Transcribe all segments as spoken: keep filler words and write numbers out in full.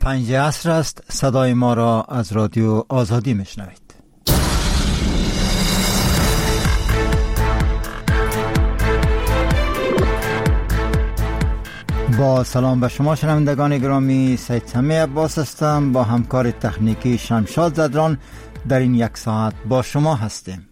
پنج عصر است. صدای ما را از رادیو آزادی میشنوید. با سلام به شما شنوندگان گرامی، سید سمی عباس هستم. با همکار تکنیکی شمشاد زدران در این یک ساعت با شما هستیم.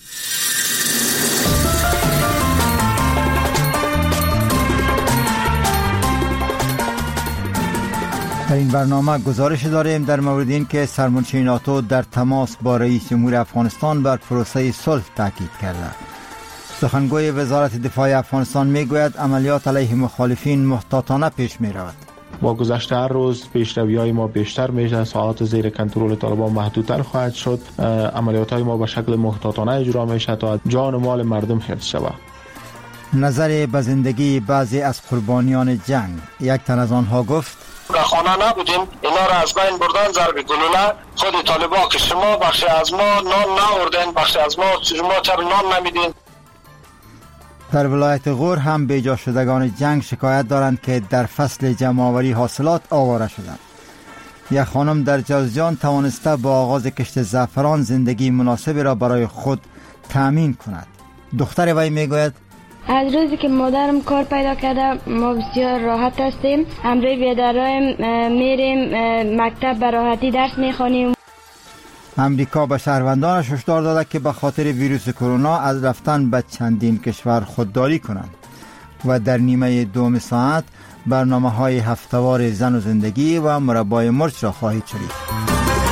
در این برنامه گزارش داریم در مورد این که سرمنشی ناتو در تماس با رئیس جمهور افغانستان بر پروسه صلح تاکید کرده. سخنگوی وزارت دفاع افغانستان میگوید عملیات علیه مخالفین محتاطانه پیش می رود. با گذشت هر روز پیشروی‌های ما بیشتر میشه، ساعات زیر کنترل طالبان محدودتر خواهد شد، عملیات‌های ما به شکل محتاطانه اجرا میشه تا جان و مال مردم حفظ شود. نظر به زندگی بعضی از قربانیان جنگ. یک تن از آنها گفت: در خانه نبودیم، اینا را از بین بردن ضرب گلوله. خود طالبان که شما بخشی از ما نان ناوردین، بخشی از ما شما چرا نان نمیدین. در ولایت غور هم بیجا شدگان جنگ شکایت دارند که در فصل جمع‌آوری حاصلات آواره شدند. یک خانم در جوزجان توانسته با آغاز کشت زعفران زندگی مناسبی را برای خود تأمین کند. دختر وی میگوید: از روزی که مادرم کار پیدا کرده ما بسیار راحت هستیم. امروز بیادرایم میریم مکتب به راحتی درس میخوانیم. امریکا به شهروندانش هشدار داده که به خاطر ویروس کرونا از رفتن به چندین کشور خودداری کنند. و در نیمه دوم ساعت برنامه های هفته‌وار زن و زندگی و مربای مرچ را خواهید شنید.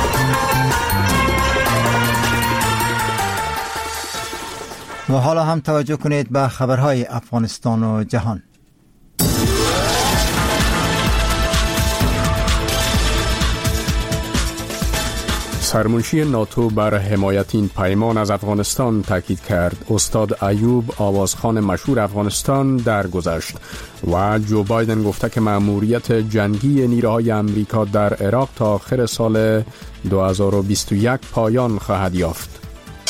و حالا هم توجه کنید به خبرهای افغانستان و جهان. سرمنشی ناتو بر حمایت این پیمان از افغانستان تاکید کرد. استاد ایوب آوازخوان مشهور افغانستان درگذشت و جو بایدن گفته که مأموریت جنگی نیروهای امریکا در عراق تا آخر سال دو هزار و بیست و یک پایان خواهد یافت.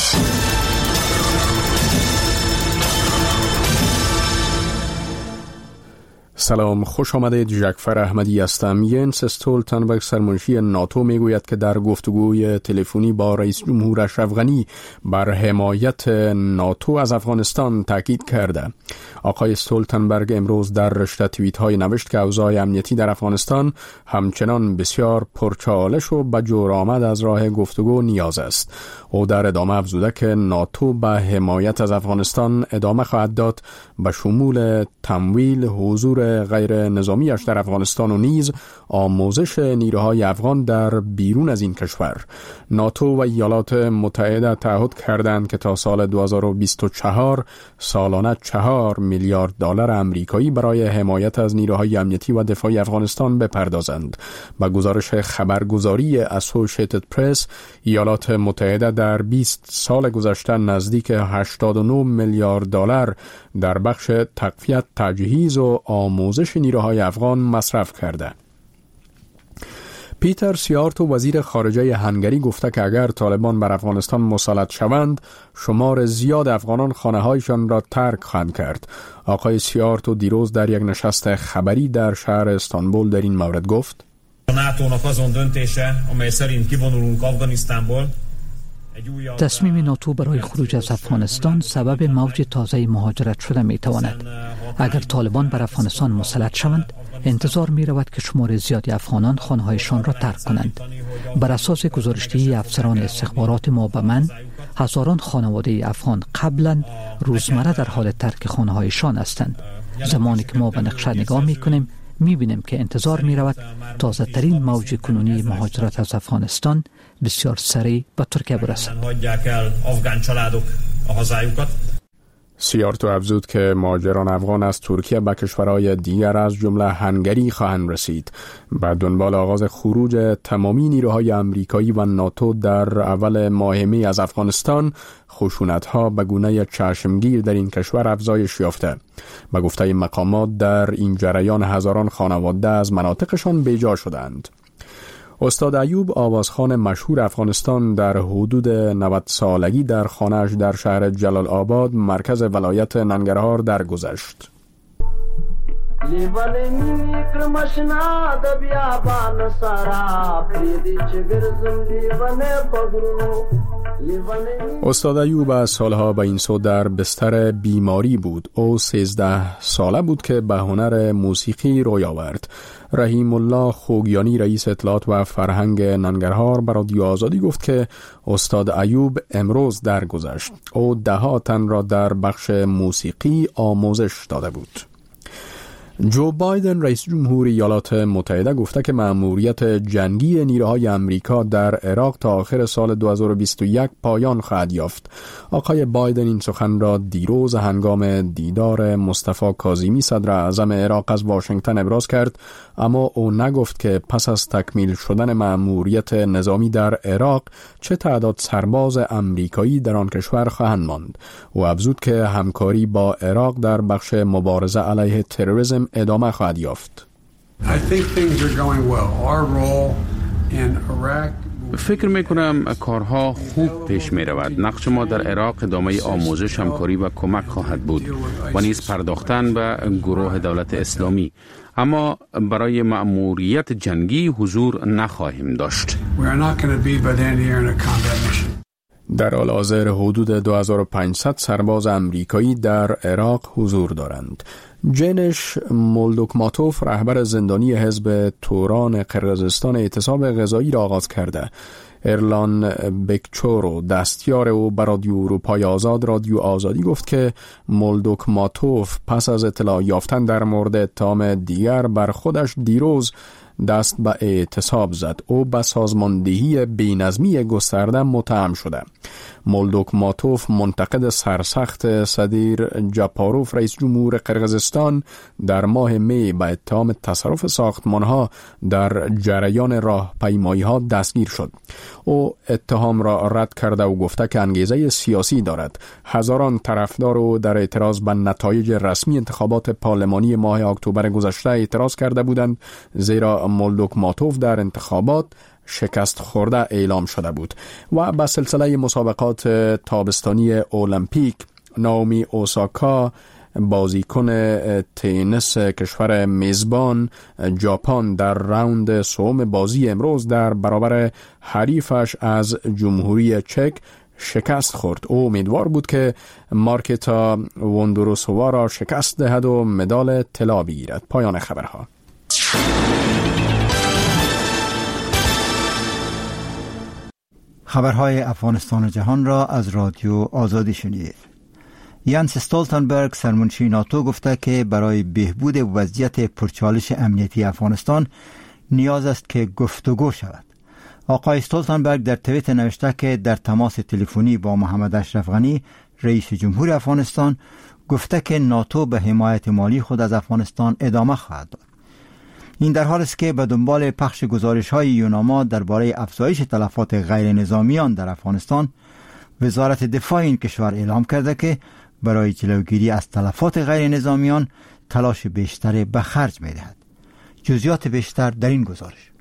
سلام، خوش آمدید. جعفر احمدی هستم. ینس استولتنبرگ سرمنشی ناتو میگوید که در گفتگوی تلفنی با رئیس جمهور اشرف غنی بر حمایت ناتو از افغانستان تاکید کرده. آقای استولتنبرگ امروز در رشته توییت های نوشت که اوضاع امنیتی در افغانستان همچنان بسیار پرچالش و به جور آمد از راه گفتگو نیاز است. او در ادامه افزوده که ناتو به حمایت از افغانستان ادامه خواهد داد، به شمول تمویل حضور غیر نظامیش در افغانستان و نیز آموزش نیروهای افغان در بیرون از این کشور. ناتو و ایالات متحده تعهد کردند که تا سال دو هزار و بیست و چهار سالانه چهار میلیارد دلار آمریکایی برای حمایت از نیروهای امنیتی و دفاعی افغانستان بپردازند. با گزارش خبرگزاری اسوسییتد پرس، ایالات متحده در بیست سال گذشته نزدیک هشتاد و نه میلیارد دلار در بخش تقویت، تجهیز و آموزش نیروهای افغان مصرف کرده. پیتر سیارتو وزیر خارجه هنگری گفته که اگر طالبان بر افغانستان مسلط شوند، شمار زیاد افغانان خانه‌هایشان را ترک خواهند کرد. آقای سیارتو دیروز در یک نشست خبری در شهر استانبول در این مورد گفت: ناتوnak azon döntése, amely szerint kivonulunk Afganisztánból. تصمیم ناتو برای خروج از افغانستان سبب موج تازه مهاجرت شده می تواند. اگر طالبان بر افغانستان مسلط شوند، انتظار می رود که شمار زیادی افغانان خانه‌هایشان را ترک کنند. بر اساس گزارش‌دهی افسران استخبارات ما به من، هزاران خانواده افغان قبلا روزمره در حال ترک خانه‌هایشان هستند. زمانی که ما به نقشه نگاه می کنیم، می بینیم که انتظار می رود تازه ترین موج کنونی مهاجرت از افغانستان بسیار سریع به ترکیه برسد. سیارتو افزود که مهاجران افغان از ترکیه به کشورهای دیگر از جمله هنگری خواهند رسید. بعد دنبال آغاز خروج تمامی نیروهای امریکایی و ناتو در اول ماه می از افغانستان، خشونت‌ها به گونه چشمگیر در این کشور افزایش یافته. به گفته مقامات در این جریان هزاران خانواده از مناطقشان بیجا شدند. استاد ایوب آوازخوان مشهور افغانستان در حدود نود سالگی در خانه‌اش در شهر جلال آباد مرکز ولایت ننگرهار درگذشت. لیوان میکرم اشنا د بیابان سارا پریدی چه گرزم لیوان پگرونو. استاد ایوب از سالها به این سو در بستر بیماری بود. او سیزده ساله بود که به هنر موسیقی روی آورد. رحیم الله خوگیانی رئیس اطلاعات و فرهنگ ننگرهار بر رادیو آزادی گفت که استاد ایوب امروز درگذشت. او ده ها تن را در بخش موسیقی آموزش داده بود. جو بایدن رئیس جمهور ایالات متحده گفته که مأموریت جنگی نیروهای امریکا در عراق تا آخر سال دو هزار و بیست و یک پایان خواهد یافت. آقای بایدن این سخن را دیروز هنگام دیدار مصطفی کاظمی صدر اعظم عراق از واشنگتن ابراز کرد، اما او نگفت که پس از تکمیل شدن مأموریت نظامی در عراق چه تعداد سرباز امریکایی در آن کشور خواهند ماند. او افزود که همکاری با عراق در بخش مبارزه علیه تروریسم ادامه خواهد یافت. فکر میکنم کارها خوب پیش می رود. نقش ما در عراق ادامه آموزش، همکاری و کمک خواهد بود و نیز پرداختن به گروه دولت اسلامی، اما برای مأموریت جنگی حضور نخواهیم داشت. در حال حاضر حدود دو هزار و پانصد سرباز امریکایی در عراق حضور دارند. جنش مولدوکماتوف رهبر زندانی حزب توران قرقیزستان اعتصاب غذایی را آغاز کرده. ارلان بکچورو دستیار او بر رادیو اروپای آزاد رادیو آزادی گفت که مولدوکماتوف پس از اطلاع یافتن در مورد اتهام دیگر بر خودش دیروز دست به اعتصاب زد. او به سازماندهی بی‌نظمی گسترده متهم شده. مولدوکماتوف منتقد سرسخت صدیر جاپاروف رئیس جمهور قرقیزستان در ماه می به اتهام تصرف ساختمانها در جریان راهپیمایی‌ها دستگیر شد. او اتهام را رد کرده و گفته که انگیزه سیاسی دارد. هزاران طرفدار او در اعتراض به نتایج رسمی انتخابات پارلمانی ماه اکتبر گذشته اعتراض کرده بودند، زیرا مولدوکماتوف در انتخابات شکست خورده اعلام شده بود. و به سلسله مسابقات تابستانی المپیک ناومی اوساکا بازیکن تنیس کشور میزبان ژاپن در راوند سوم بازی امروز در برابر حریفش از جمهوری چک شکست خورد. او امیدوار بود که مارکتا وندروسووا را شکست دهد و مدال طلا بگیرد. پایان خبرها. خبرهای افغانستان و جهان را از رادیو آزادی شنید. یانس استولتنبرگ سرمنشی ناتو گفته که برای بهبود وضعیت پرچالش امنیتی افغانستان نیاز است که گفتگو شود. آقای استولتنبرگ در توییت نوشته که در تماس تلفنی با محمد اشرف غنی رئیس جمهور افغانستان گفته که ناتو به حمایت مالی خود از افغانستان ادامه خواهد داد. این در حالی است که به دنبال پخش گزارش‌های یوناما درباره افزایش تلفات غیر نظامیان در افغانستان، وزارت دفاع این کشور اعلام کرده که برای جلوگیری از تلفات غیر نظامیان تلاش بیشتر به خرج می‌دهد. جزئیات بیشتر در این گزارش.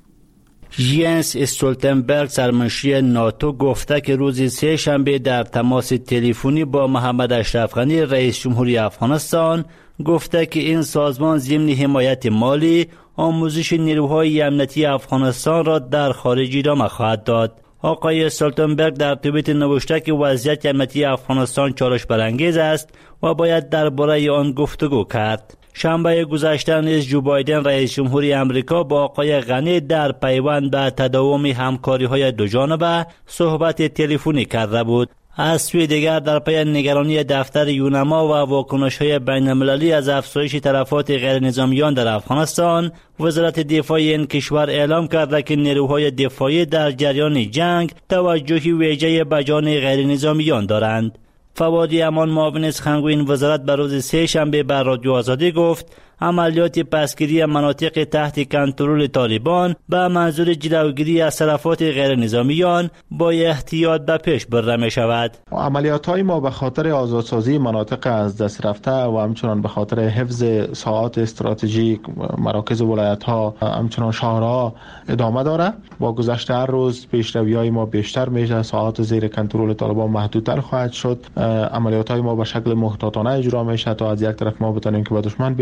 ینس استولتنبرگ سرمنشی ناتو گفته که روز سه شنبه در تماس تلفنی با محمد اشرف غنی رئیس جمهوری افغانستان گفته که این سازمان ضمن حمایت مالی آموزش نیروهای امنیتی افغانستان را در خارج ادامه خواهد داد. آقای استولتنبرگ در توییت نوشته که وضعیت امنیتی افغانستان چالش برانگیز است و باید درباره آن گفتگو کرد. شنبه گذشته نیز جو بایدن رئیس جمهوری امریکا با آقای غنی در پیوند به تداوم همکاری‌های دوجانبه صحبت تلفنی کرده بود. از سوی دیگر در پی نگرانی دفتر یونما و واکنش‌های بین‌المللی از افزایش تلفات غیر نظامیان در افغانستان، وزارت دفاع این کشور اعلام کرده که نیروهای دفاعی در جریان جنگ توجهی ویژه به جان غیر نظامیان دارند. فوادی امان معاون سخنگوی این وزارت بر روز سه شنبه بر رادیو آزادی گفت عملیات پسگیری مناطق تحت کنترل طالبان به منظور جلوگیری از تلفات غیر نظامیان با احتیاط به پیش برده می شود. عملیات های ما به خاطر آزادسازی مناطق از دست رفته و همچنان به خاطر حفظ ساحات استراتژیک مراکز ولایت ها همچنان شهرها ادامه داره. با گذشت هر روز پیشروی های ما بیشتر میشه، ساحات زیر کنترل طالبان محدودتر خواهد شد. عملیات های ما به شکل محتاطانه اجرا میشه تا از یک طرف ما بتونیم که به دشمن بیشترین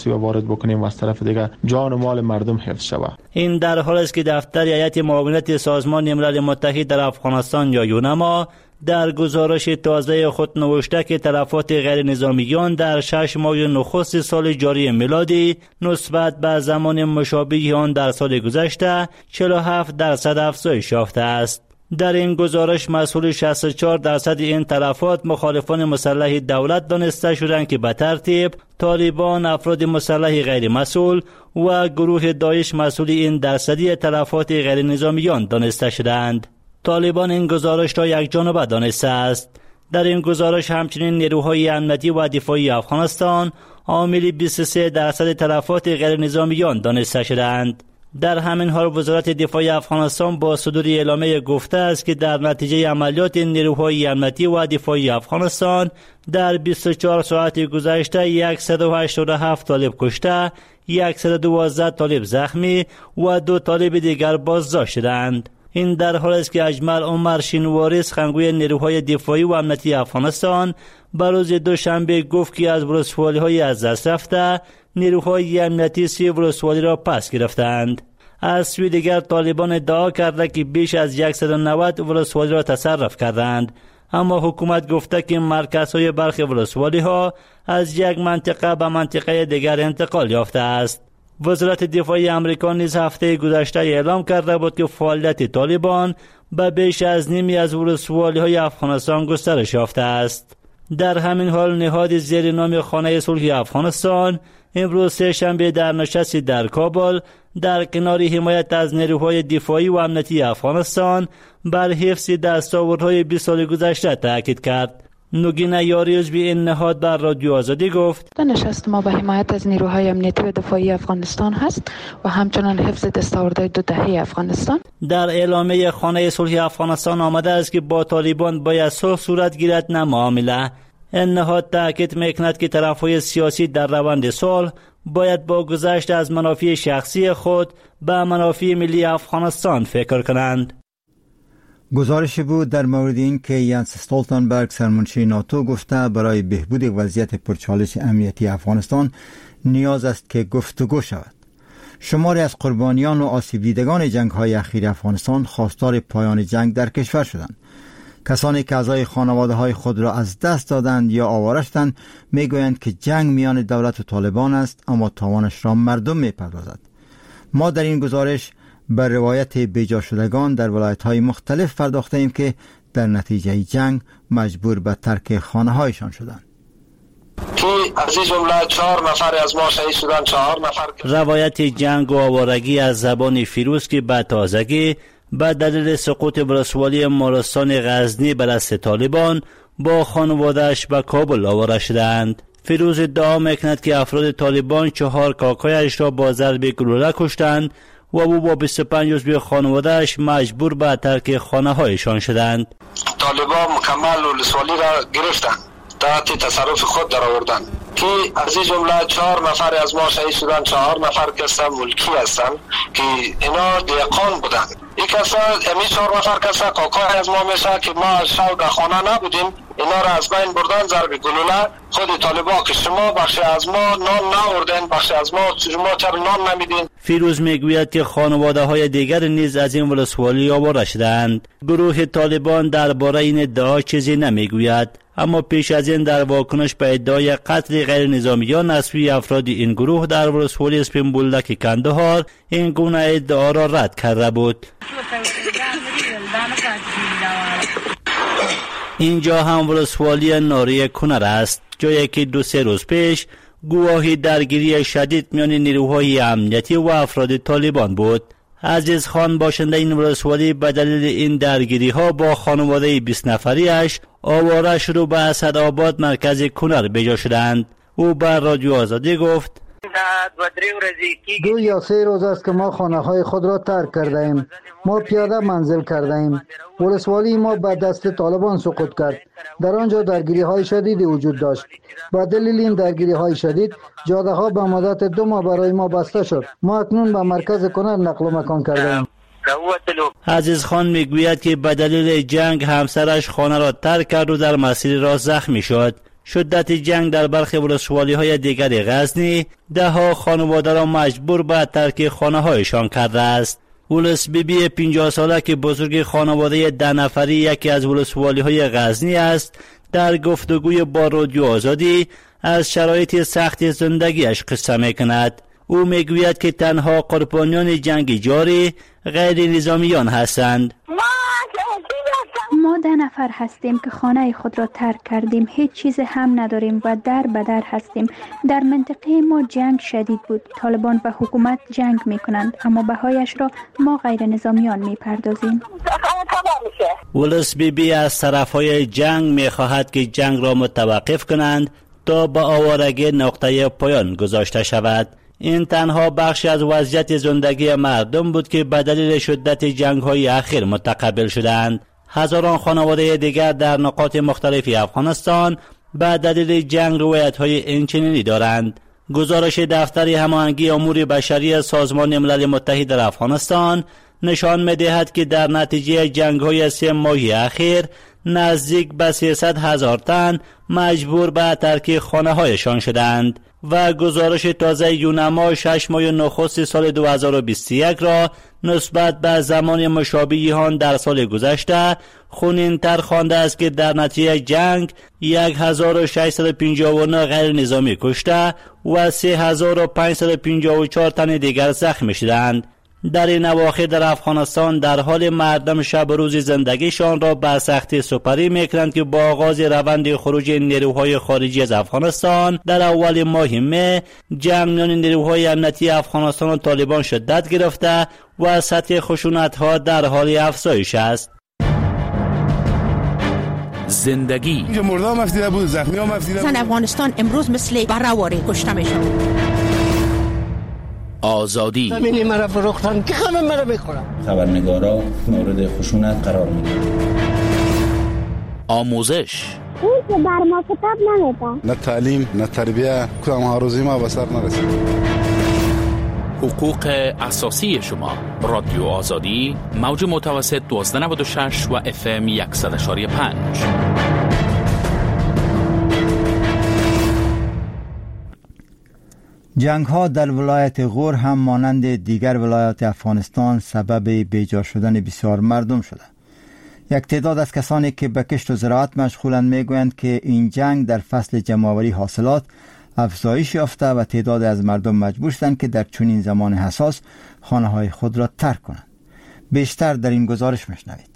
آسیب وارد بکنیم و از طرف دیگه جان و مال مردم حفظ شود. این در حالی است که دفتر هیئت معاونت سازمان ملل متحد در افغانستان یا یونما در گزارش تازه خود نوشته که تلفات غیر نظامیان در شش ماه نخست سال جاری میلادی نسبت به زمان مشابه آن در سال گذشته چهل و هفت درصد افزایش یافته است. در این گزارش مسئول شصت و چهار درصد این تلفات مخالفان مسلح دولت دانسته شدند که به ترتیب طالبان، افراد مسلح غیر مسئول و گروه داعش مسئول این درصدی تلفات غیر نظامیان دانسته شدند. طالبان این گزارش را یک جانبه دانسته است. در این گزارش همچنین نیروهای امنیتی و دفاعی افغانستان عامل بیست و سه درصد تلفات غیر نظامیان دانسته شدند. در همین حال وزارت دفاع افغانستان با صدور اعلامیه گفته است که در نتیجه عملیات نیروهای امنیتی و دفاعی افغانستان در بیست و چهار ساعت گذشته صد و هشتاد و هفت طالب کشته، صد و دوازده طالب زخمی و دو طالب دیگر بازداشت شدند. این در حالی است که اجمل عمر شینواری سخنگوی نیروهای دفاعی و امنیتی افغانستان به روز دوشنبه گفت که از ولسوالی‌های از دست رفته نیروهای امنیتی سی ولسوالی را پس گرفتند. از سوی دیگر طالبان ادعا کرده که بیش از صد و نود ولسوالی را تصرف کردند، اما حکومت گفته که مرکزهای برخی ولسوالی‌ها از یک منطقه به منطقه دیگر انتقال یافته است. وزارت دفاعی امریکا نیز هفته گذشته اعلام کرده بود که فعالیت طالبان به بیش از نیمی از ولسوالی‌های افغانستان گسترش یافته است. در همین حال نهاد زیر نام خانه صلح افغانستان امروز سه شنبه در نشستی در کابل در کنار حمایت از نیروهای دفاعی و امنیتی افغانستان بر حفظ دستاوردهای بیست سال گذشته تاکید کرد. نگین یاری عضو این نهاد بر رادیو آزادی گفت: نشست ما به حمایت از نیروهای امنیتی و دفاعی افغانستان هست و همچنان حفظ دستاوردهای دو دهه افغانستان. در اعلامیه خانه صلح افغانستان آمده است که با طالبان باید صلح صورت گیرد نه معامله. این نهاد تاکید میکند که طرفهای سیاسی در روند صلح باید با گذشت از منافع شخصی خود به منافع ملی افغانستان فکر کنند. گزارشی بود در مورد این که ینس استولتنبرگ سرمنشی ناتو گفته برای بهبود وضعیت پرچالش امنیتی افغانستان نیاز است که گفتگو شود. شماری از قربانیان و آسیب دیدگان جنگ‌های اخیر افغانستان خواستار پایان جنگ در کشور شدند. کسانی که اعضای خانواده‌های خود را از دست دادند یا آواره شدند میگویند که جنگ میان دولت و طالبان است، اما تاوانش را مردم میپردازد. ما در این گزارش بر روایت بیجا شدگان در ولایت‌های مختلف پرداخته ایم که در نتیجه جنگ مجبور به ترک خانه‌هایشان شدند. که از این جمله چهار نفر از ما شهید شدند. چهار نفر روایت جنگ و آوارگی از زبان فیروز که به تازگی به دلیل سقوط ولسوالی مالستان غزنی بر دست طالبان با خانواده‌اش به کابل آواره شدند. فیروز ادعا میکند که افراد طالبان چهار کاکایش را با ضرب گلوله کشتند و او با بیست و پنج عضو خانواده‌اش مجبور به ترک خانه‌هایشان شدند. طالبان مکمل ولسوالی را گرفتند، تحت تصرف خود در آوردند که از این جمله چهار نفر از ما شهید شدند. چهار نفر کسا ملکی هستند که اینا دیقان بودند. یک کسا امی چهار نفر کسا کاکای از ما میشه که ما شب در خانه نبودیم، اینا را از بین بردن ضرب گلوله. خود طالبان که شما بخش از ما نان ناوردین، بخش از ما شما چرا نان نمیدین. فیروز میگوید که خانواده های دیگر نیز از این ولسوالی آواره شدند. گروه طالبان درباره این ادعا چیزی نمیگوید، اما پیش از این در واکنش به ادعای قتل غیر نظامیان از سوی افراد این گروه در ولسوالی اسپین بولدک کندهار این گونه ادعا را رد کرده بود. اینجا هم ولسوالی ناری کنر است، جایی که دو سه روز پیش گواهی درگیری شدید میان نیروهای امنیتی و افراد طالبان بود. عزیز خان باشنده این ولسوالی به دلیل این درگیری ها با خانواده بیست نفریش آواره شروع به اسدآباد مرکز کنر بجا شدند. او بر رادیو آزادی گفت: دو یا سه روز است که ما خانه های خود را ترک کرده ایم. ما پیاده منزل کرده ایم. ولسوالی ما به دست طالبان سقوط کرد. در آنجا درگیری های شدیدی وجود داشت. با دلیل این درگیری های شدید جاده ها به مدت دو ماه برای ما بسته شد. ما اکنون به مرکز کنر نقل و مکان کرده ایم. عزیز خان میگوید که به دلیل جنگ همسرش خانه را ترک کرد و در مسیر راه زخمی شد. شدت جنگ در برخی ولسوالی‌های دیگر غزنی ده ها خانواده را مجبور به ترک خانه‌هایشان کرده است. ولس بی بی پنجاه ساله که بزرگ خانواده ده نفری یکی از ولسوالی‌های غزنی است، در گفتگوی با رادیو آزادی از شرایط سخت زندگیش قصه می‌کند. او میگوید که تنها قربانیان جنگ جاری غیر نظامیان هستند. ما ده نفر هستیم که خانه خود را ترک کردیم، هیچ چیز هم نداریم و در به در هستیم. در منطقه ما جنگ شدید بود. طالبان و حکومت جنگ می کنند، اما بهایش را ما غیر نظامیان می پردازیم. ولس بی بی از طرفهای جنگ می خواهد که جنگ را متوقف کنند تا به آوارگی نقطه پایان گذاشته شود. این تنها بخشی از وضعیت زندگی مردم بود که به دلیل شدت جنگ‌های اخیر متقبل شدند. هزاران خانواده دیگر در نقاط مختلف افغانستان به دلیل جنگ روایت‌های اینچنینی دارند. گزارش دفتر هماهنگی امور بشری سازمان ملل متحد در افغانستان نشان می‌دهد که در نتیجه جنگ‌های سه ماهی اخیر نزدیک به سیصد هزار تن مجبور به ترک خانه‌هایشان شدند و گزارش تازه یونما شش ماه نخست سال دو هزار و بیست و یک را نسبت به زمان مشابه آن در سال گذشته خونین‌تر خوانده است که در نتیجه جنگ هزار و ششصد و پنجاه و نه غیر نظامی کشته و سه هزار و پانصد و پنجاه و چهار تن دیگر زخمی شدند. در این اواخر در افغانستان در حال مردم شب و روز زندگیشان را به سختی سپری میکنند که با آغاز روند خروج نیروهای خارجی از افغانستان در اول ماه مه جنگ میان نیروهای امنیتی افغانستان و طالبان شدت گرفته و سطح خشونت‌ها در حال افزایش است. زندگی مردم مفتیده بود، زخمی ها مفتیده بود. افغانستان امروز مثل برآواره کشته میشد. آزادی زمینی مرا فروختن که همه مرا میخورم. خبرنگارا مورد خشونت قرار میدن. آموزش اون که بر ما کتاب نمیدن. نه تعلیم نه تربیه کدام هاروزی ما به سر نرسید. حقوق اساسی شما. رادیو آزادی موج متوسط دوازده نود و شش و اف ام صد و یک و پنج. جنگ ها در ولایت غور هم مانند دیگر ولایات افغانستان سبب بیجا شدن بسیار مردم شده. یک تعداد از کسانی که به کشت و زراعت مشغولند میگویند که این جنگ در فصل جمع‌آوری حاصلات افزایش یافته و تعداد از مردم مجبور شدند که در چنین زمان حساس خانه‌های خود را ترک کنند. بیشتر در این گزارش میشنوید.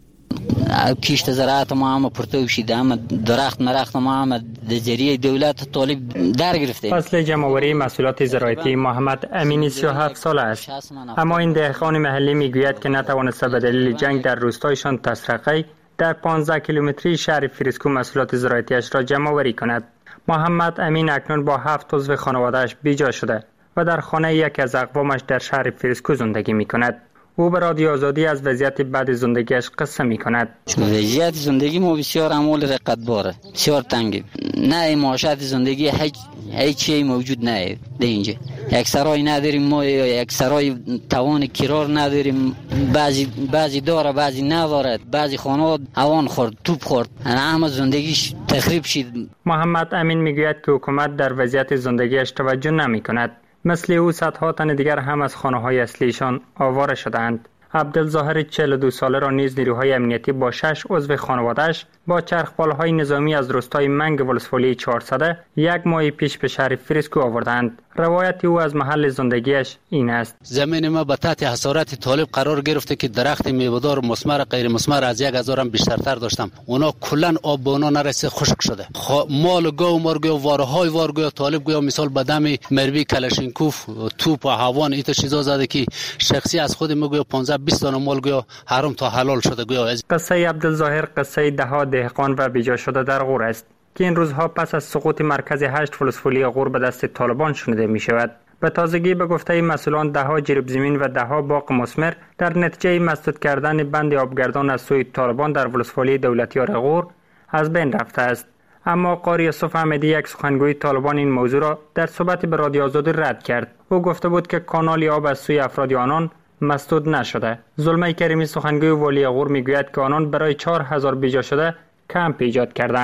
کشت زراعت ما هم پرتو شده، اما درخت مرخت ما هم در جریه دولت طالب در گرفته. فصل جمع‌آوری محصولات زراعتی محمد امینی سی و هفت ساله است، اما این دهقان محلی میگوید که نتوانسته به دلیل جنگ در روستایشان تسرقی در پانزده کیلومتری شهر فریسکو محصولات زراعتیش را جمع‌آوری کند. محمد امین اکنون با هفت عضو خانواده‌اش بیجا شده و در خانه یکی از اقوامش در شهر فریسکو زندگی می‌کند. او به رادیو آزادی از وضعیت بعد زندگیش قصه می‌کند. وضعیت زندگی ما بسیار امول رقتباره، بسیار تنگه. نه معاشات زندگی هیچ هیچ چیزی موجود نه در اینجا. یک سرای نداریم ما، یک سرای توان کرار نداریم. بعضی بعضی داره بعضی نداره. بعضی خانه اوان خورد، توپ خورد. همه زندگیش تخریب شد. محمد امین میگوید که حکومت در وضعیت زندگیش توجه نمی‌کند. مثل او صدها تن دیگر هم از خانه‌های اصلیشان آواره شدند. عبدالظاهر چهل و دو ساله را نیز نیروهای امنیتی با شش عضو خانواده‌اش با چرخبال‌های نظامی از روستای منگ ولسوالی چهارصد یک ماه پیش به شهر فریسکو آوردند. روایت او از محل زندگیش این است: زمین ما به تحت حصارت طالب قرار گرفته که درخت میوه‌دار مثمر غیر مثمر از یک هزار هم بیشترتر داشتم. اونا کلاً آب به اونا نرسه، خشک شده. خ... مال گاو مرگو وارهای وارگو طالب گویا مثال به دم مربی کلاشینکوف توپ و هوان ایت چیزا زده که شخصی از خود میگه پانزده بیست تا مال گویا حرام تا حلال شده. گویا قصه عبدالظاهر قصه ده‌ها دهقان و بیجا شده در غور است که این روزها پس از سقوط مرکز هشت ولسوالی غور به دست طالبان شنیده می شود. به تازگی به گفته مسئولان ده‌ها جریب زمین و ده‌ها باغ مثمر در نتیجه مسدود کردن بند آبگردان از سوی طالبان در ولسوالی دولتیار غور از بین رفته است. اما قاری یوسف احمدی، یک سخنگوی طالبان، این موضوع را در صحبت به رادیو آزادی رد کرد. او گفته بود که کانال آب از سوی افراد آنان مسدود نشده. زلمه کریمی، سخنگوی والی غور، میگوید که آنان برای چهار هزار بیجا شده کمپ ایجاد کردند.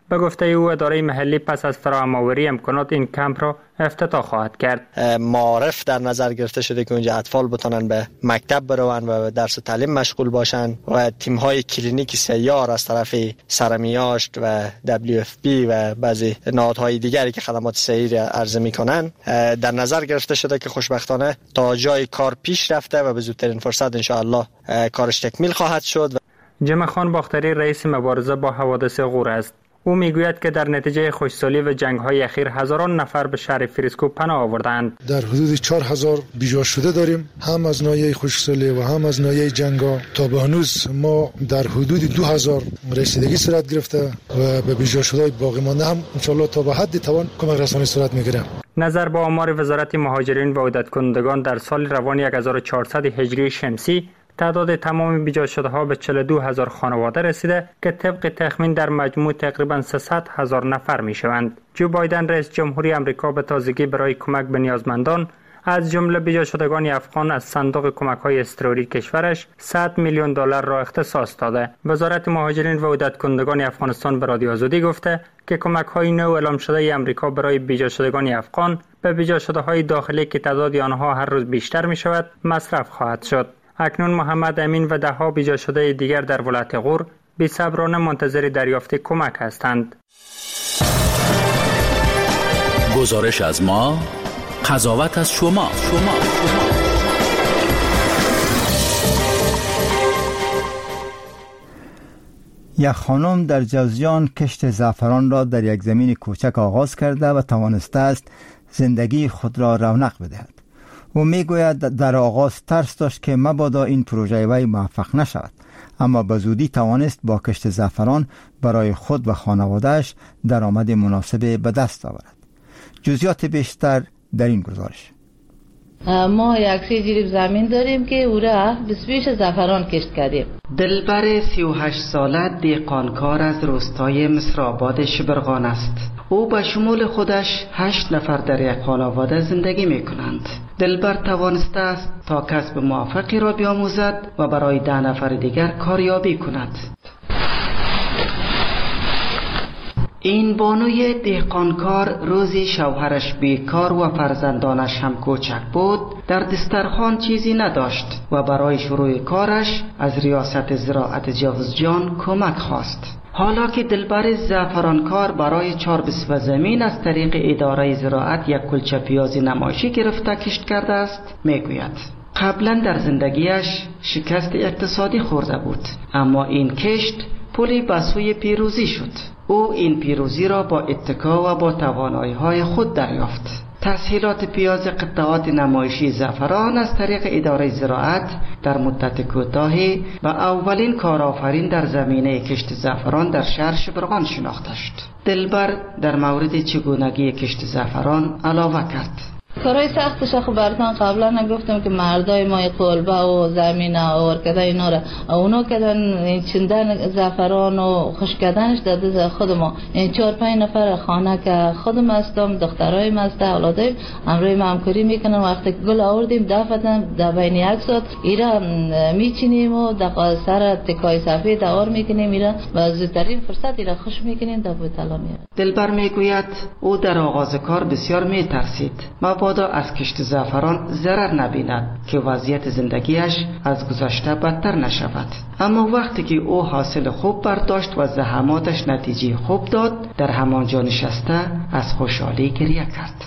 به گفته او اداره محلی پس از فراهم‌آوری امکانات این کمپ را افتتاح خواهد کرد. معارف در نظر گرفته شده که اونجا اطفال بتونن به مکتب بروند و به درس و تعلیم مشغول باشند و تیم‌های کلینیکی سیار از طرف سرمیاشت و دبلیو اف پی و بعضی نهادهای دیگری که خدمات صحی عرضه می‌کنند در نظر گرفته شده که خوشبختانه تا جای کار پیش رفته و به زودترین فرصت ان شاء الله کارش تکمیل خواهد شد. جمع خان باختری رئیس مبارزه با حوادث غور است. او میگوید که در نتیجه خشکسالی و جنگ‌های اخیر هزاران نفر به شهر فریسکو پناه آوردند. در حدود چهار هزار بیجا شده داریم، هم از ناحیه خشکسالی و هم از ناحیه جنگ‌ها. تا به هنوز ما در حدود دو هزار رسیدگی صورت گرفته و به بیجا شده باقی مانده هم ان شاء الله تا به حد توان کمک رسانی صورت میگیره. نظر به آمار وزارت مهاجرین و عودت کنندگان در سال روان هزار و چهارصد هجری شمسی تعداد تمام بیجا شده ها به چهل و دو هزار خانواده رسیده که طبق تخمین در مجموع تقریبا سیصد هزار نفر می شوند. جو بایدن رئیس جمهوری آمریکا به تازگی برای کمک به نیازمندان از جمله بیجا شدگان افغان از صندوق کمک های اضطراری کشورش صد میلیون دلار را اختصاص داده. وزارت مهاجرین و عودت کنندگان افغانستان به رادیو آزادی گفته که کمک های نو اعلام شده آمریکا برای بیجا شدگان افغان به بیجا شده های داخلی که تعداد آنها هر روز بیشتر می شود مصرف خواهد شد. اکنون محمد امین و ده ها بیجا شده دیگر در ولایت غور بی‌صبرانه منتظر دریافت کمک هستند. گزارش از ما، قضاوت از شما. شما. یک خانم در جوزجان کشت زعفران را در یک زمین کوچک آغاز کرده و توانسته است زندگی خود را رونق بدهد. او میگوید در آغاز ترس داشت که مبادا این پروژه وی موفق نشود، اما به زودی توانست با کشت زعفران برای خود و خانوادهش درآمد مناسب به دست آورد. جزئیات بیشتر در این گزارش. ما یک سی جریب زمین داریم که او را بیست زعفران کشت کردیم. دلبر سی و هشت ساله دهقانکار از روستای مصرآباد شبرغان است. او به شمول خودش هشت نفر در یک خانواده زندگی می کنند. دلبر توانسته است تا کسب موفقی را بیاموزد و برای ده نفر دیگر کاریابی کند. این بانوی دهقانکار روزی شوهرش بیکار و فرزندانش هم کوچک بود، در دسترخوان چیزی نداشت و برای شروع کارش از ریاست زراعت جوزجان کمک خواست. حالا که دلبر زعفرانکار برای چهار بسوه زمین از طریق اداره زراعت یک کلچه پیاز نمایشی گرفته کشت کرده است، میگوید قبلا در زندگیش شکست اقتصادی خورده بود، اما این کشت پلی به سوی پیروزی شد. او این پیروزی را با اتکا و با توانایی‌های خود دریافت. تسهیلات پیاز قطعات نمایشی زعفران از طریق اداره زراعت در مدت کوتاهی و اولین کارآفرین در زمینه کشت زعفران در شهر شبرغان شناخته شد. دلبر در مورد چگونگی کشت زعفران علاوه کرد: کارهای سختش خب براتون قبلا نگفتم که مردای ما قلبه و زمین آور کده اینا را اونا کدن چندن زعفران و خشک کردنش در دست خود ما. این چهار پنج نفر خانه که خودم هستم، دخترای ما است، اولادای امروی ما همکاری میکنن. وقتی گل آوردیم دفتن در بین یک ساعت ایرا میچینیم و در سر تکای سفید آور میکنیم ایرا و زودترین فرصت ایرا خوش میکنیم در بوتلا میاد. دلبر میگوید او در آغاز کار بسیار میترسید مبادا از کشت زعفران ضرر نبیند که وضعیت زندگیش از گذشته بدتر نشود، اما وقتی که او حاصل خوب برداشت و زحماتش نتیجه خوب داد، در همانجا نشسته از خوشحالی گریه کرد.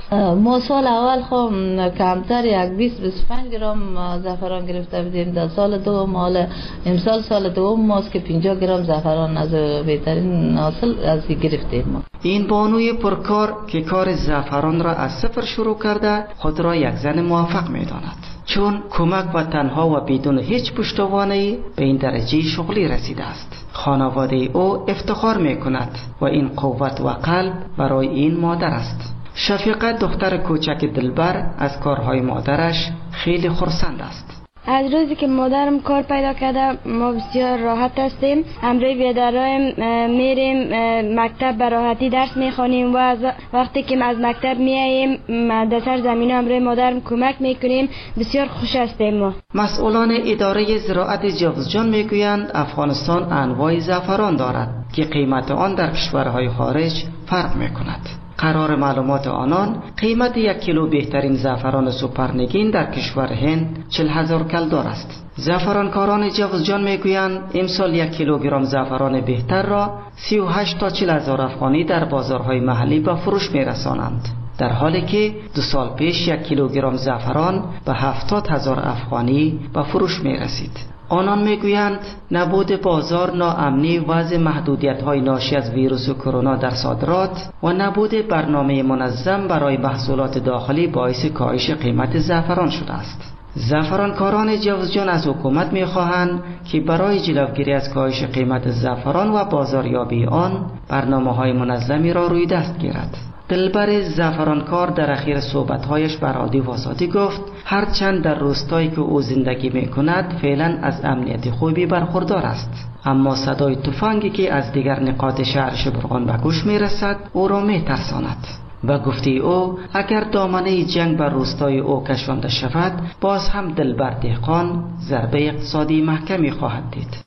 ما سال اول خب کمتر یک بیست بیست و پنج گرم زعفران گرفته بودیم. در سال دوم حالا امسال سال دوم ماست که پنجاه گرم زعفران از بهترین حاصل از گرفتیم ما. این بانوی پرکار که کار زعفران را از صفر شروع کرده خود را یک زن موفق می‌داند، چون کمک و تنها و بدون هیچ پشتوانه‌ای به این درجه شغلی رسیده است. خانواده او افتخار می‌کند و این قوت و قلب برای این مادر است. شفیقه دختر کوچک دلبر از کارهای مادرش خیلی خرسند است. از روزی که مادرم کار پیدا کرده ما بسیار راحت هستیم. امروز بیادرایم میریم مکتب به راحتی درس میخوانیم و از وقتی که از مکتب میاییم در سر زمین امروز مادرم کمک میکنیم. بسیار خوش هستیم ما. مسئولان اداره زراعت جوزجان میگویند افغانستان انواع زعفران دارد که قیمت آن در کشورهای خارج فرق می کند. قرار معلومات آنان قیمت یک کیلو بهترین زعفران سوپرنگین در کشور هند چهل هزار کلدار است. زعفرانکاران جوزجان میگویند امسال یک کیلوگرم زعفران بهتر را سی و هشت تا چهل هزار افغانی در بازارهای محلی به فروش میرسانند، در حالی که دو سال پیش یک کیلوگرم زعفران به هفتاد هزار افغانی به فروش میرسید. آنان میگویند نبود بازار، ناامنی، وضع محدودیت‌های ناشی از ویروس کرونا در صادرات و نبود برنامه منظم برای محصولات داخلی باعث کاهش قیمت زعفران شده است. زعفرانکاران جوزجان از حکومت می‌خواهند که برای جلوگیری از کاهش قیمت زعفران و بازاریابی آن برنامه‌های منظمی را روی دست گیرد. دلبر زعفرانکار در اخیر صحبت‌هایش بر رادیو آزادی گفت هرچند در روستایی که او زندگی می‌کند فعلا از امنیت خوبی برخوردار است، اما صدای تفنگی که از دیگر نقاط شهر شبرغان به گوش می‌رسد او را می‌ترساند. و گفته او اگر دامنه جنگ بر روستای او کشانده شود باز هم دلبر دهقان ضربه اقتصادی محکمی خواهد دید.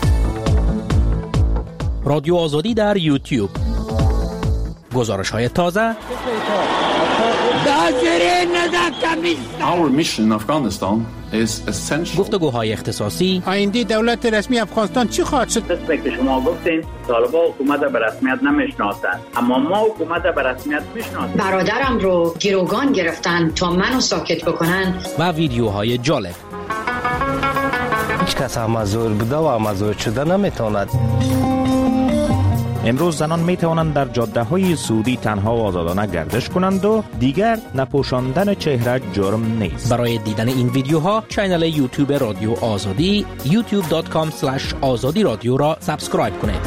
رادیو آزادی در یوتیوب، گزارش های تازه. Our mission in Afghanistan is essential. گفتگوهای اختصاصی. آینده دولت رسمی افغانستان چی خواهد شد؟ مثل که شما گفتین طالبان حکومت به رسمیت نمیشناسند، اما ما حکومت به رسمیت میشناسیم. برادرم رو گروگان گرفتن تا منو ساکت بکنن. و ویدیوهای جالب. هیچ کس امازور بوده و امازور شده نمیتواند. امروز زنان می توانند در جاده های سعودی تنها و آزادانه گردش کنند و دیگر نپوشاندن چهره جرم نیست. برای دیدن این ویدیوها کانال یوتیوب رادیو آزادی یوتیوب دات کام اسلش آزادی رادیو را سابسکرایب کنید.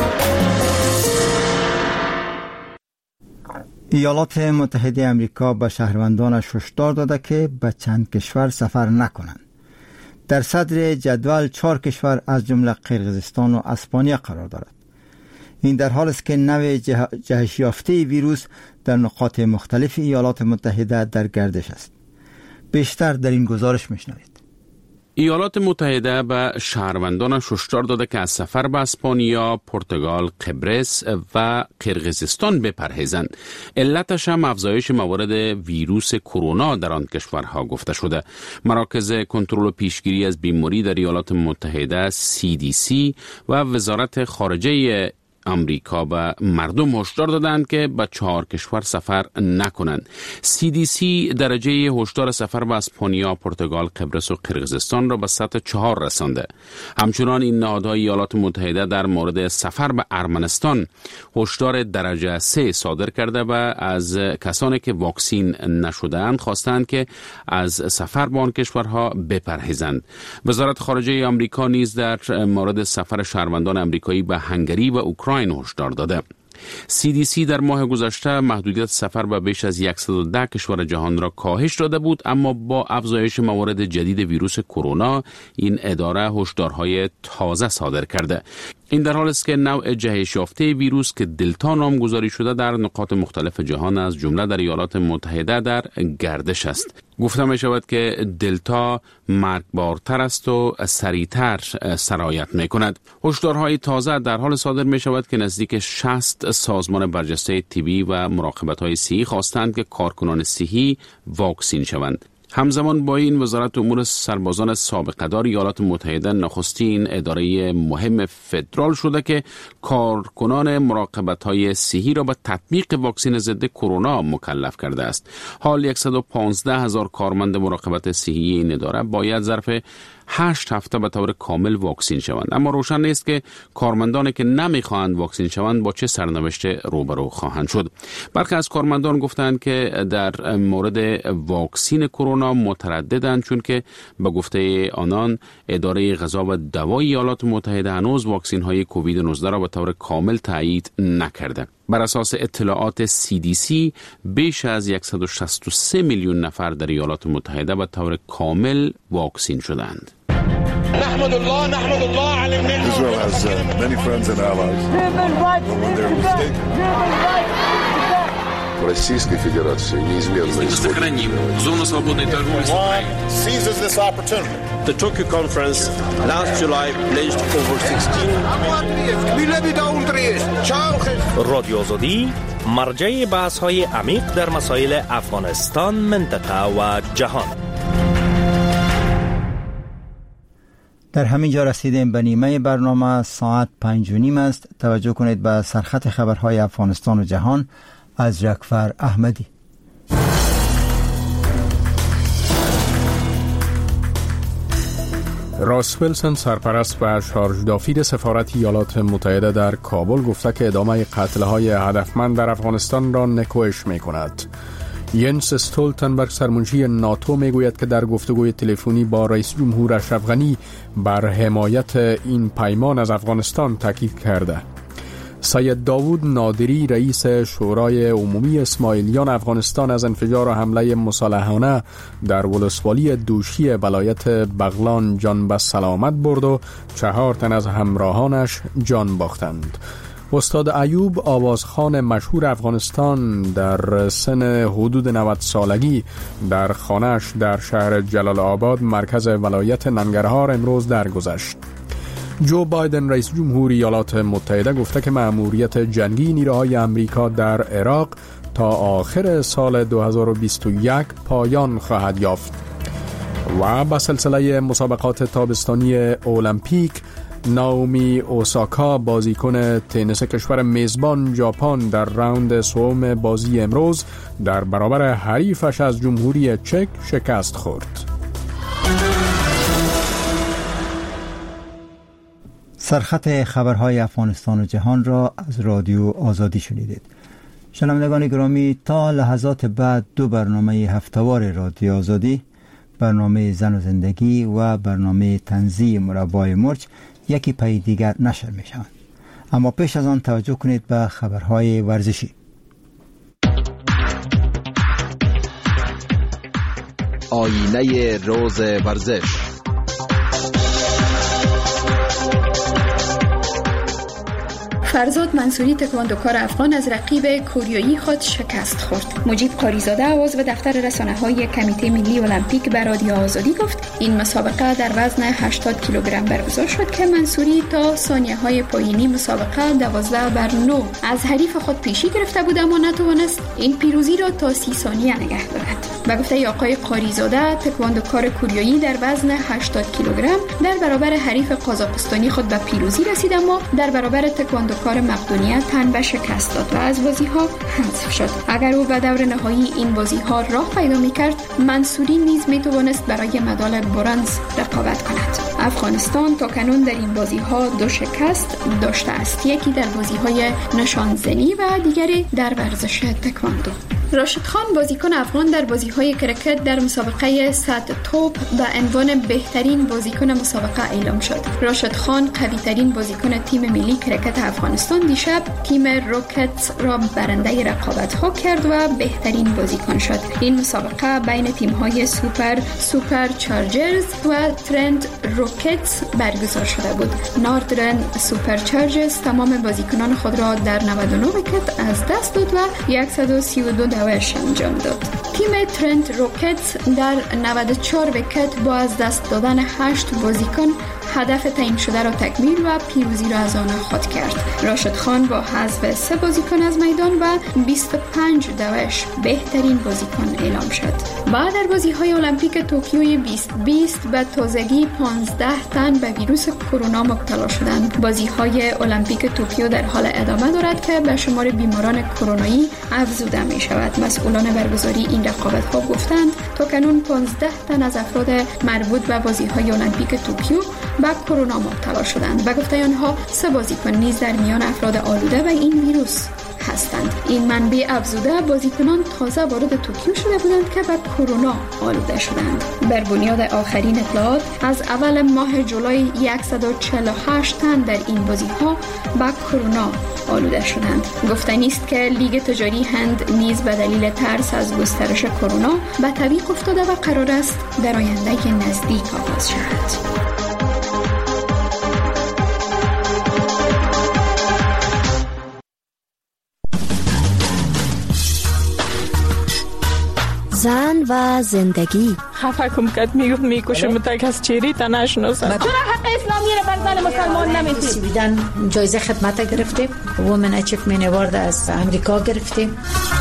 ایالات متحده امریکا به شهروندانش هشدار داده که به چند کشور سفر نکنند. در صدر جدول چهار کشور از جمله قرقیزستان و اسپانیا قرار دارد. این در حال است که نوع جهش یافته ویروس در نقاط مختلف ایالات متحده در گردش است. بیشتر در این گزارش میشنوید. ایالات متحده به شهروندانش هشدار داده که از سفر به اسپانیا، پرتغال، قبرس و قرقیزستان بپرهیزند. علتش هم افزایش موارد ویروس کرونا در آن کشورها گفته شده. مراکز کنترل و پیشگیری از بیماری در ایالات متحده سی دی سی و وزارت خارجه امریکا به مردم هشدار دادند که به چهار کشور سفر نکنند. سی دی سی درجه هشدار سفر به اسپانیا، پرتغال، قبرس و قرقیزستان را به سطح چهار رسانده. همچنان این نهادهای ایالات متحده در مورد سفر به ارمنستان هشدار درجه سه صادر کرده و از کسانی که واکسین نشده‌اند خواستند که از سفر به آن کشورها بپرهیزند. وزارت خارجه امریکا نیز در مورد سفر شهروندان امریکایی به هنگری و اوکراین هشدار داده. سی دی سی در ماه گذشته محدودیت سفر به بیش از صد و ده کشور جهان را کاهش داده بود، اما با افزایش موارد جدید ویروس کرونا این اداره هشدارهای تازه صادر کرده. این در حال است که نوع جهش یافته ویروس که دلتا نامگذاری شده در نقاط مختلف جهان از جمله در ایالات متحده در گردش است. گفته می شود که دلتا مرگبارتر است و سریعتر سرایت می کند. هشدارهای تازه در حال صادر می شود که نزدیک شصت سازمان برجسته طبی و مراقبت های صحی خواستند که کارکنان صحی واکسین شوند. همزمان با این وزارت امور سربازان سابقه دار ایالات متحده نخستین اداره مهم فدرال شده که کارکنان مراقبت های صحی را به تطبیق واکسن ضد کرونا مکلف کرده است. حال صد و پانزده هزار کارمند مراقبت صحی این اداره باید ظرف هشت هفته به طور کامل واکسین شوند، اما روشن نیست که کارمندانی که نمیخواهند واکسین شوند با چه سرنوشت روبرو خواهند شد. برخی از کارمندان گفتند که در مورد واکسین کرونا مترددند، چون که به گفته آنان اداره غذا و دوای ایالات متحده هنوز واکسین های کووید نوزده را به طور کامل تایید نکرده. بر اساس اطلاعات سی دی سی بیش از صد و شصت و سه میلیون نفر در ایالات متحده به طور کامل واکسین شدند. نحمد الله نحمد الله على النعمة. Israel has uh, many friends and allies. в Российской Федерации неизменно сохраним зону свободной торговли с Украиной. The Tokyo Conference last July pledged over sixteen رادیو آزادی مرجع بحث‌های عمیق در مسائل افغانستان، منطقه و جهان. در همین جا رسیدیم به نیمه برنامه. ساعت پنج و نیم است. توجه کنید به سرخط خبرهای افغانستان و جهان از جعفر احمدی. راس ویلسون، سرپرست و شارژ دافیر سفارت ایالات متحده در کابل، گفته که ادامه قتل‌های هدفمند در افغانستان را نکوهش می‌کند. ینس استولتنبرگ، سرمنشی ناتو، میگوید که در گفتگوی تلفنی با رئیس جمهور اشرف غنی بر حمایت این پیمان از افغانستان تاکید کرده. سید داوود نادری، رئیس شورای عمومی اسماعیلیان افغانستان، از انفجار و حمله مسلحانه در ولسوالی دوشی ولایت بغلان جان به سلامت برد و چهار تن از همراهانش جان باختند. استاد ایوب، آوازخوان مشهور افغانستان، در سن حدود نود سالگی در خانه‌اش در شهر جلال آباد مرکز ولایت ننگرهار امروز درگذشت. جو بایدن، رئیس جمهور ایالات متحده، گفته که مأموریت جنگی نیروهای امریکا در عراق تا آخر سال دو هزار و بیست و یک پایان خواهد یافت. و با سلسله مسابقات تابستانی المپیک، ناومی اوساکا، بازیکن تنیس کشور میزبان ژاپن، در راوند سوم بازی امروز در برابر حریفش از جمهوری چک شکست خورد. سرخط خبرهای افغانستان و جهان را از رادیو آزادی شنیدید. شنوندگان گرامی، تا لحظات بعد دو برنامه هفته‌وار رادیو آزادی، برنامه زن و زندگی و برنامه طنزی مربای مرچ، یکی پی دیگر نشر می شوند. اما پیش از آن توجه کنید به خبرهای ورزشی. آینه روز ورزش. فرزاد منصوری، تکواندوکار افغان، از رقیب کوریایی خود شکست خورد. مجید قاریزاده، عضو دفتر رسانه‌های کمیته ملی المپیک، به رادیو آزادی گفت این مسابقه در وزن هشتاد کیلوگرم برگزار شد که منصوری تا ثانیه‌های پایانی مسابقه دوازده بر نه از حریف خود پیشی گرفته بود، اما نتوانست این پیروزی را تا سی ثانیه نگه دارد. به گفته آقای قاریزاده، تکواندوکار کوریایی در وزن هشتاد کیلوگرم در برابر حریف قازاقستانی خود به پیروزی رسید، اما در برابر تکواندو کار مقدونیه تن به شکست داد و از بازی‌ها حذف شد. اگر او به دور نهایی این بازی‌ها راه پیدا می‌کرد، منصوری نیز می‌توانست برای مدال برنز رقابت کند. افغانستان تاکنون در این بازی‌ها دو شکست داشته است، یکی در بازی‌های نشانزنی و دیگری در ورزش تکواندو. راشد خان، بازیکن افغان، در بازی‌های کرکت در مسابقه صد توپ به عنوان بهترین بازیکن مسابقه اعلام شد. راشد خان قوی‌ترین بازیکن تیم ملی کرکت افغانستان دیشب تیم روکتس را برنده رقابت‌ها کرد و بهترین بازیکن شد. این مسابقه بین تیم‌های سوپر سوپر چارجرز و ترنت روکتس برگزار شده بود. ناردرن سوپر چارجرز تمام بازیکنان خود را در نود و نه ویکت از دست داد و صد و سی و دو دوش انجام داد. تیم ترنت روکتس در نود و چهار ویکت با از دست دادن هشت بازیکن هدف تعیین شده را تکمیل و پیروزی را از آن خود کرد. راشد خان با حذف سه بازیکن از میدان و بیست و پنج دوش بهترین بازیکن اعلام شد. بعد در بازی‌های المپیک توکیو بیست بیست به تازگی پانزده تن به ویروس کرونا مبتلا شدند. بازی‌های المپیک توکیو در حال ادامه دارد که به شمار بیماران کرونایی افزوده می شود. مسئولان برگزاری این رقابت‌ها گفتند تا کنون پانزده تن از افراد مربوط به بازی‌های المپیک توکیو به کرونا مبتلا شدند. و گفته آنها سه بازیکن نیز در میان افراد آلوده و این ویروس هستند. این منبع افزوده بازیکنان تازه وارد توکیو شده بودند که به کرونا آلوده شدند. بر بنیاد آخرین اطلاعات از اول ماه جولای صد و چهل و هشت تن در این بازی‌ها به کرونا آلوده شدند. گفتنی است که لیگ تجاری هند نیز به دلیل ترس از گسترش کرونا به تعویق افتاده و قرار است در آینده نزدیک آغاز شود. و زندگی. خفه کم کد میگفت میکشم تا کس چیری تا نشناسم. چرا حق اسلامی رو بر زن مسلمان نمیدید؟ سویدن جایزه خدمت گرفتیم، وومن اچیومنت اوارد از امریکا گرفتیم.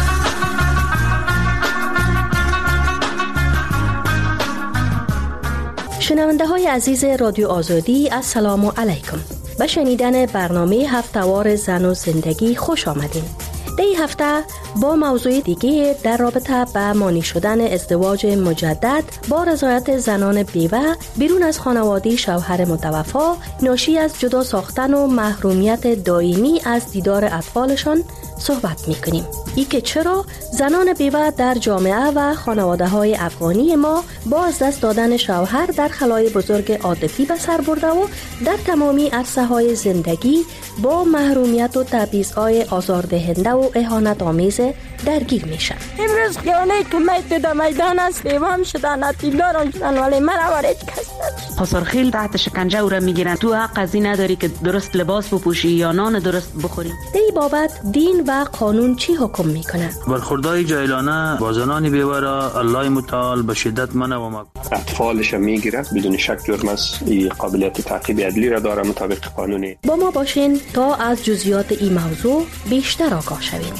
شنونده های عزیز رادیو آزادی، السلام علیکم. به شنیدن برنامه هفته‌وار زن و زندگی خوش آمدین. در این هفته با موضوع دیگه در رابطه به مانی شدن ازدواج مجدد با رضایت زنان بیوه بیرون از خانواده شوهر متوفا ناشی از جدا ساختن و محرومیت دائمی از دیدار اطفالشان صحبت میکنیم. ای که چرا زنان بیوه در جامعه و خانواده های افغانی ما با از دست دادن شوهر در خلای بزرگ عاطفی به سر برده و در تمامی عرصه های زندگی با محرومیت و تبعیض‌های آزاردهنده و اهانت آمیز درگیر میشن. امروز خیانه که میت در میدان است بیوام شدن، اتیلدارم شدن، ولی من اوارج کستن. خسرخیل تحت شکنجه او را میگیرن. تو حق از این نداری که درست لباس بپوشی یا نان درست بخوری. در این بابت دین و قانون چی حکم میکنه؟ برخوردهای جاهلانه با زنان بیوه را الله متعال به شدت منع و مکروه. اطفالش میگیره، بدون شک جرم است. این قابلیت تعقیب عدلی را داره مطابق قانونی. با ما باشین تا از جزئیات این موضوع بیشتر آگاه شوید.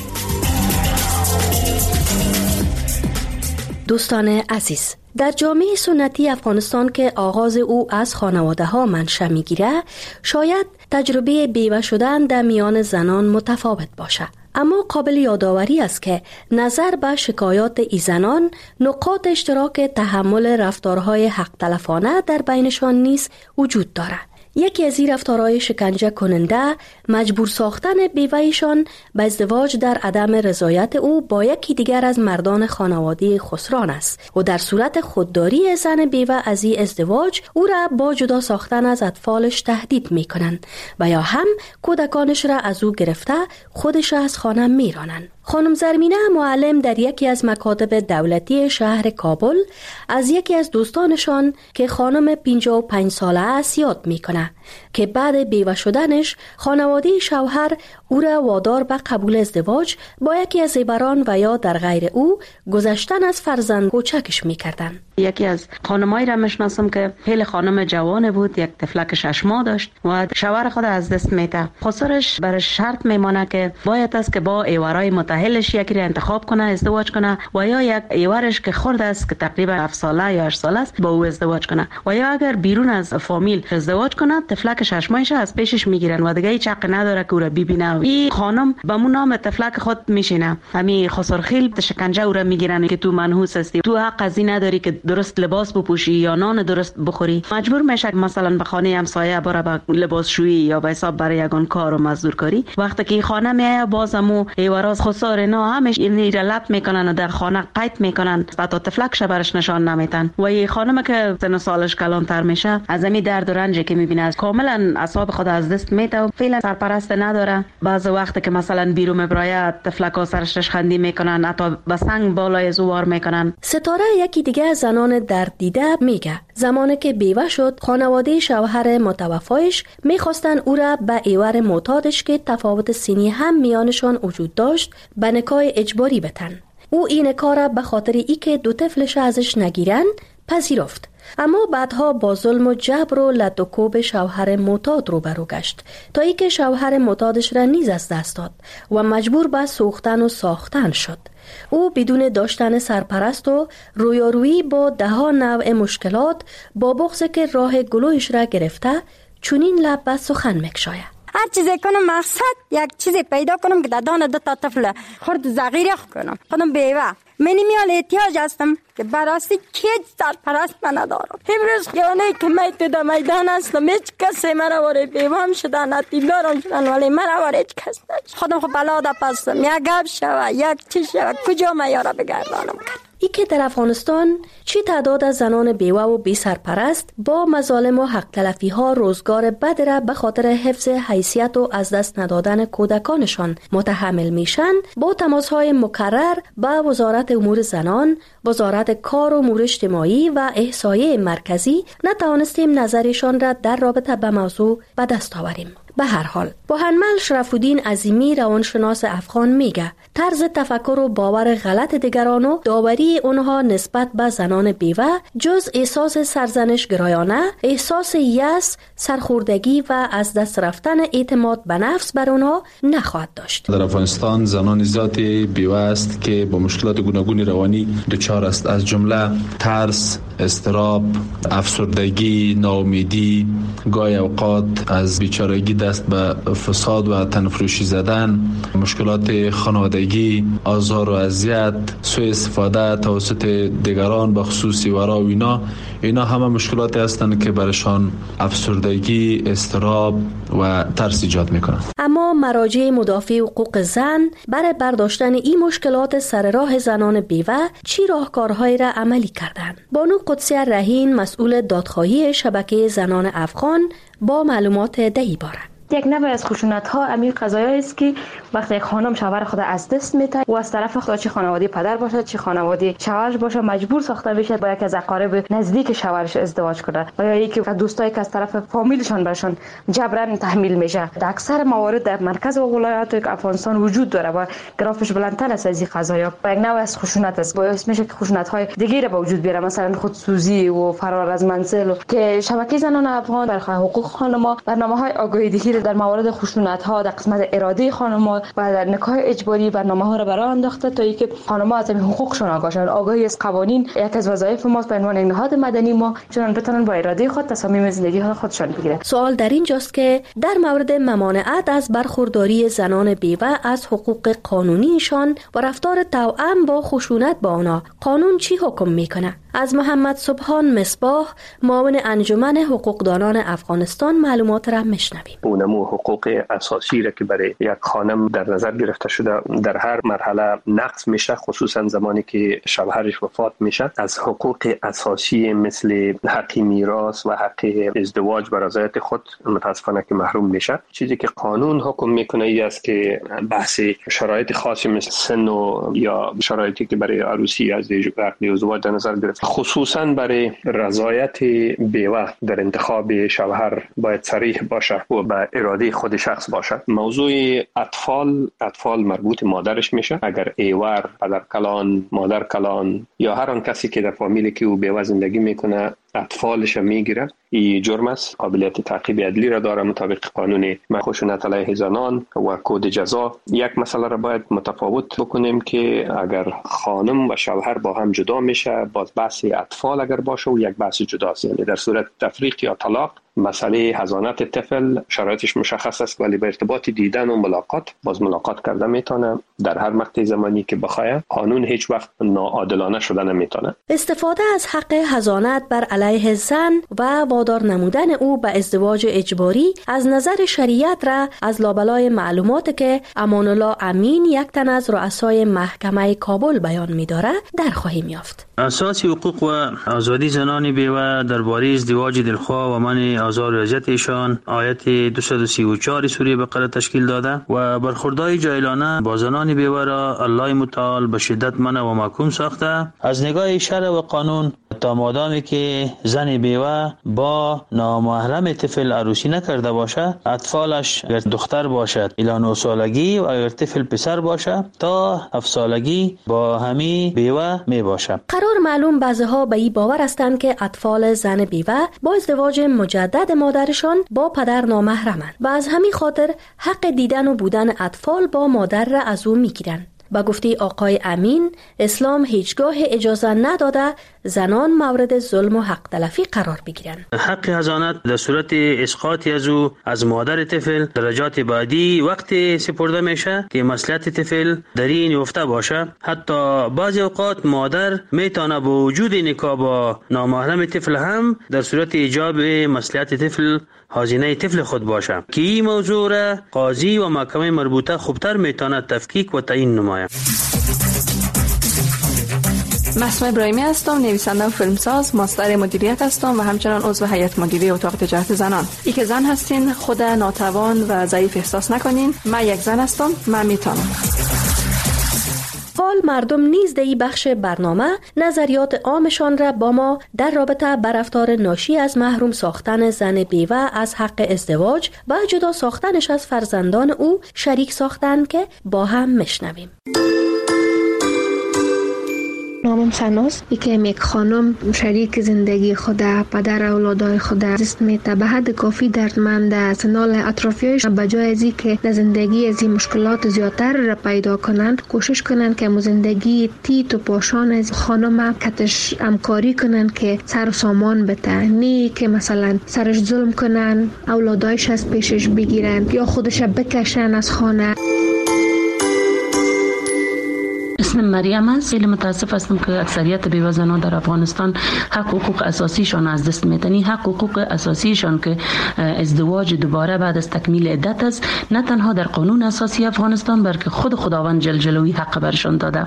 دوستان عزیز، در جامعه سنتی افغانستان که آغاز او از خانواده ها منشأ میگیره، شاید تجربه بیوه شدن در میان زنان متفاوت باشه. اما قابل یادآوری است که نظر به شکایات ای زنان نقاط اشتراک تحمل رفتارهای حق تلفانه در بینشان نیز وجود دارد. یکی از این رفتارهای شکنجه کننده مجبور ساختن بیوه‌ایشان به ازدواج در عدم رضایت او با یکی دیگر از مردان خانواده خسران است و در صورت خودداری زن بیوه از این ازدواج او را با جدا ساختن از اطفالش تهدید می کنند و یا هم کودکانش را از او گرفته خودش را از خانه می رانند. خانم زرمینه معلم در یکی از مکاتب دولتی شهر کابل از یکی از دوستانشان که خانم پنجاه و پنج ساله است یاد میکنه که بعد بیوه شدنش خانواده شوهر او را وادار به قبول ازدواج با یکی از زیبران و یا در غیر او گذشتن از فرزند کوچکش میکردن. یکی از خانمایی را میشناسم که خیلی خانم جوان بود، یک طفلک شش ماه داشت و شوهر خود از دست میده. خسرش برای شرط میمانه که باید است که با ایورای متأهلش یکی را انتخاب کنه، ازدواج کنه و یا یک ایورش که خرد است که تقریبا هفت ساله یا هشت ساله است با او ازدواج کنه و یا اگر بیرون از فامیل ازدواج کنه طفلک شش ماهش از پیشش میگیرن و دیگه هیچ حق نداره که او را ببینه. این خانم به مون نام طفلک خود میشینه. همین خسرخیل شکنجه او را میگیرن که تو منحوس هستی، تو حق از این نداری که درست لباس بپوشی یا نان درست بخوری. مجبور میشه مثلا به خانه همسایه بره به لباسشویی یا به حساب برای یگان کار و مزدورکاری. وقتی که خانه میایه بازمو ایوراز خسار اینا همش این لب میکنن و در خانه قید میکنن تا طفلکش برش نشان نمیتن و این خانم که سن سالش کلانتر میشه از همین درد و رنجی که میبینه کاملا اعصاب خود از دست میده و فعلا سرپرست نداره. بعض وقت که مثلا بیرون مبرایه طفلکا سرش خندی میکنن، حتی به سنگ بالای زوار میکنن. ستاره یکی دیگه از زنان درد دیده میگه زمانی که بیوه شد خانواده شوهر متوفایش میخواستن او را به ایور معتادش که تفاوت سنی هم میانشان وجود داشت به نکاح اجباری بتن. او این نکاح را به خاطر ای که دو طفلش ازش نگیرن پذیرفت، اما بعدها با ظلم و جبر و لد و کوب شوهر معتاد روبرو گشت تا ای که شوهر معتادش را نیز از دست داد و مجبور به سوختن و ساختن شد. او بدون داشتن سرپرست و رویارویی با ده ها نوع مشکلات با بغضی که راه گلویش را گرفته چونین لب به سخن میکشاید. هر چیزی کنم مقصد یک چیزی پیدا کنم که دادان دو تا طفل خرد زغیره کنم. خودم بیوه منی میال احتیاج هستم که براستی کیج سرپرست من ندارم. امروز خیانه که میت در میدان هستم هیچ کسی مرا واره بیوام شدن، اتیلدارم شدن، ولی مرا واره هیچ کس نشد. خودم خود بلا دا پستم یک گب شوه یک چی شوه کجا میارا بگردانم کرد. ای که در افغانستان چی تعداد از زنان بیوه و بی سرپرست با مظالم و حق تلفی ها روزگار بد را به خاطر حفظ حیثیت و از دست ندادن کودکانشان متحمل میشن، با تماسهای مکرر با وزارت امور زنان، وزارت کار و امور اجتماعی و احصایه مرکزی نتوانستیم نظرشان را در رابطه به موضوع به دست آوریم. به هر حال بوهنمل شرف‌الدین عظیمی روانشناس افغان میگه طرز تفکر و باور غلط دیگران و داوری اونها نسبت به زنان بیوه جز احساس سرزنش گرایانه، احساس یأس، سرخوردگی و از دست رفتن اعتماد به نفس بر اونها نخواهد داشت. در افغانستان زنان زیادی بیوه است که با مشکلات گوناگون روانی دچار است، از جمله ترس، اضطراب، افسردگی، ناامیدی، گاهی اوقات از بیچارگی دست به فساد و تنفروشی زدن، مشکلات خانوادگی، آزار و اذیت، سوء استفاده توسط دیگران به خصوص ورا و اینا اینا همه مشکلاتی هستند که برشان افسردگی، اضطراب و ترس ایجاد میکنند. اما مراجع مدافع حقوق زن برای برداشتن این مشکلات سر راه زنان بیوه چی راهکارهایی را عملی کردند؟ بانو قدسیه رهین مسئول دادخواهی شبکه زنان افغان با معلومات دهی باره. یک نوع از خشونت ها امی قضایی است که وقتی یک خانم شوهر خود از دست میده و از طرف خود چه خانواده پدر باشه چه خانواده شوهرش باشه مجبور ساخته بشه با یک از اقارب نزدیک شوهرش ازدواج کنه و یا یکی دوستایی که از طرف فامیلشان برشون جبران تحمیل میشه. در اکثر موارد در مرکز و ولایات افغانستان وجود داره و گرافش بلندتر است از این قضایا. یک نوع از خشونت است باعث میشه که خشونت های دیگه به وجود بیاره، مثلا خودسوزی و فرار از منزل که شبکه زنان افغان برای حقوق خانم‌ها برنامه‌های آگاهی‌دهی در مورد خشونت ها در قسمت اراده خانم‌ها و در نکاح اجباری برنامه‌ها را برای انداخته تا اینکه خانم‌ها از حقوقشون آگاه شوند. آگاهی از قوانین یک از وظایف ماست به عنوان نهاد مدنی ما، چون بتونن با اراده خود تصامیم زندگی خودشون بگیرن. سوال در اینجاست که در مورد ممانعت از برخورداری زنان بیوه از حقوق قانونیشان و رفتار توأم با خشونت با آنها قانون چی حکم میکنه؟ از محمد سبحان مصباح معاون انجمن حقوقدانان افغانستان معلومات را میشنویم. اونمو حقوق اساسی را که برای یک خانم در نظر گرفته شده در هر مرحله نقض میشه، خصوصا زمانی که شوهرش وفات میشه، از حقوق اساسی مثل حق میراث و حق ازدواج بر رضایت خود متاسفانه که محروم میشه. چیزی که قانون حکم میکنه ای است که بحث شرایط خاصی مثل سن و یا شرایطی که برای عروسی از ازدواج در نظر گرفته، خصوصا برای رضایت بیوه در انتخاب شوهر باید صریح باشه و به اراده خود شخص باشه. موضوع اطفال اطفال مربوط مادرش میشه. اگر ایور، پدر کلان، مادر کلان یا هر آن کسی که در فامیلی که او بیوه زندگی میکنه اطفالش میگیره، این جرم است. قابلیت تعقیب عدلی را داره مطابق قانون خشونت علیه زنان و کد جزا. یک مسئله را باید متفاوت بکنیم که اگر خانم و شوهر با هم جدا میشه، باز بحث اطفال اگر باشه و یک بحث جداست، یعنی در صورت تفریق یا طلاق مسئله حضانت طفل شرایطش مشخص است، ولی به ارتباط دیدن و ملاقات باز ملاقات کرده میتونه در هر مقطع زمانی که بخواد. قانون هیچ وقت ناعادلانه شده نمیتونه. استفاده از حق حضانت بر علیه زن و وادار نمودن او به ازدواج اجباری از نظر شریعت را از لابلای معلومات که امان الله امین یک تن از رؤسای محکمه کابل بیان می‌داره در خواهیم یافت. اساس حقوق و آزادی زنان بیوه درباره ازدواج دلخواه و منع آزار و اذیت ایشان آیت دویست و سی و چهار سوره بقره تشکیل داده و برخوردهای جاهلانه با زنان بیوه را الله متعال به شدت منع و محکوم ساخته از نگاه شرع و قانون تا مادامی که زن بیوه با نامحرم طفل عروسی نکرده باشد، اطفالش اگر دختر باشد الی نه سالگی و اگر طفل پسر باشد تا هفت سالگی با همی بیوه می باشد. قرار معلوم بعضی‌ها به این باور هستند که اطفال زن بیوه با ازدواج مجدد مادرشان با پدر نامحرمند و از همین خاطر حق دیدن و بودن اطفال با مادر را از او میگیرند. با گفته آقای امین، اسلام هیچگاه اجازه نداده زنان مورد ظلم و حق تلفی قرار بگیرند. حق حضانت در صورت اسقاطی از او از مادر طفل درجات بعدی وقتی سپرده میشه که مصلحت طفل در این افته باشه. حتی بعضی اوقات مادر میتونه با وجود نکاح با نامحرم طفل هم در صورت ایجاب مصلحت طفل هزینه طفل خود باشه که این موضوع را قاضی و محکمه مربوطه خوبتر میتونه تفکیک و تعیین نماید. مسمع ابراهیمی هستم، نویسنده و فیلمساز، ماستر مدیریت هستم و همچنان عضو هیئت مدیره اتاق تجارت زنان. ای که زن هستین خود ناتوان و ضعیف احساس نکنین. من یک زن هستم، من میتونم. حال مردم نیز در این بخش برنامه نظریات عامشان را با ما در رابطه با رفتار ناشی از محروم ساختن زن بیوه از حق ازدواج و جدا ساختنش از فرزندان او شریک ساختن که با هم میشنویم. نامم سناس ای که یک خانم شریک زندگی خود، پدر اولادای خود دست میته به حد کافی دردمند است. نال اطرافیانش به جای از اینکه در زندگی از این مشکلات زیادتر را پیدا کنند، کوشش کنند که زندگی تیت و پاشان از خانم کتش همکاری کنند که سر و سامان بده، نه که مثلا سرش ظلم کنند، اولادایش از پیشش بگیرند یا خودش بکشن از خانه. اسم مریم است. خیلی متاسف هستم که اکثریت بیوه زنان در افغانستان حق حقوق اساسیشان از دست میدن. حق حقوق اساسیشان که ازدواج دوباره بعد از تکمیل عدت است، نه تنها در قانون اساسی افغانستان بلکه خود خداوند جل جلاله حق برشان داده.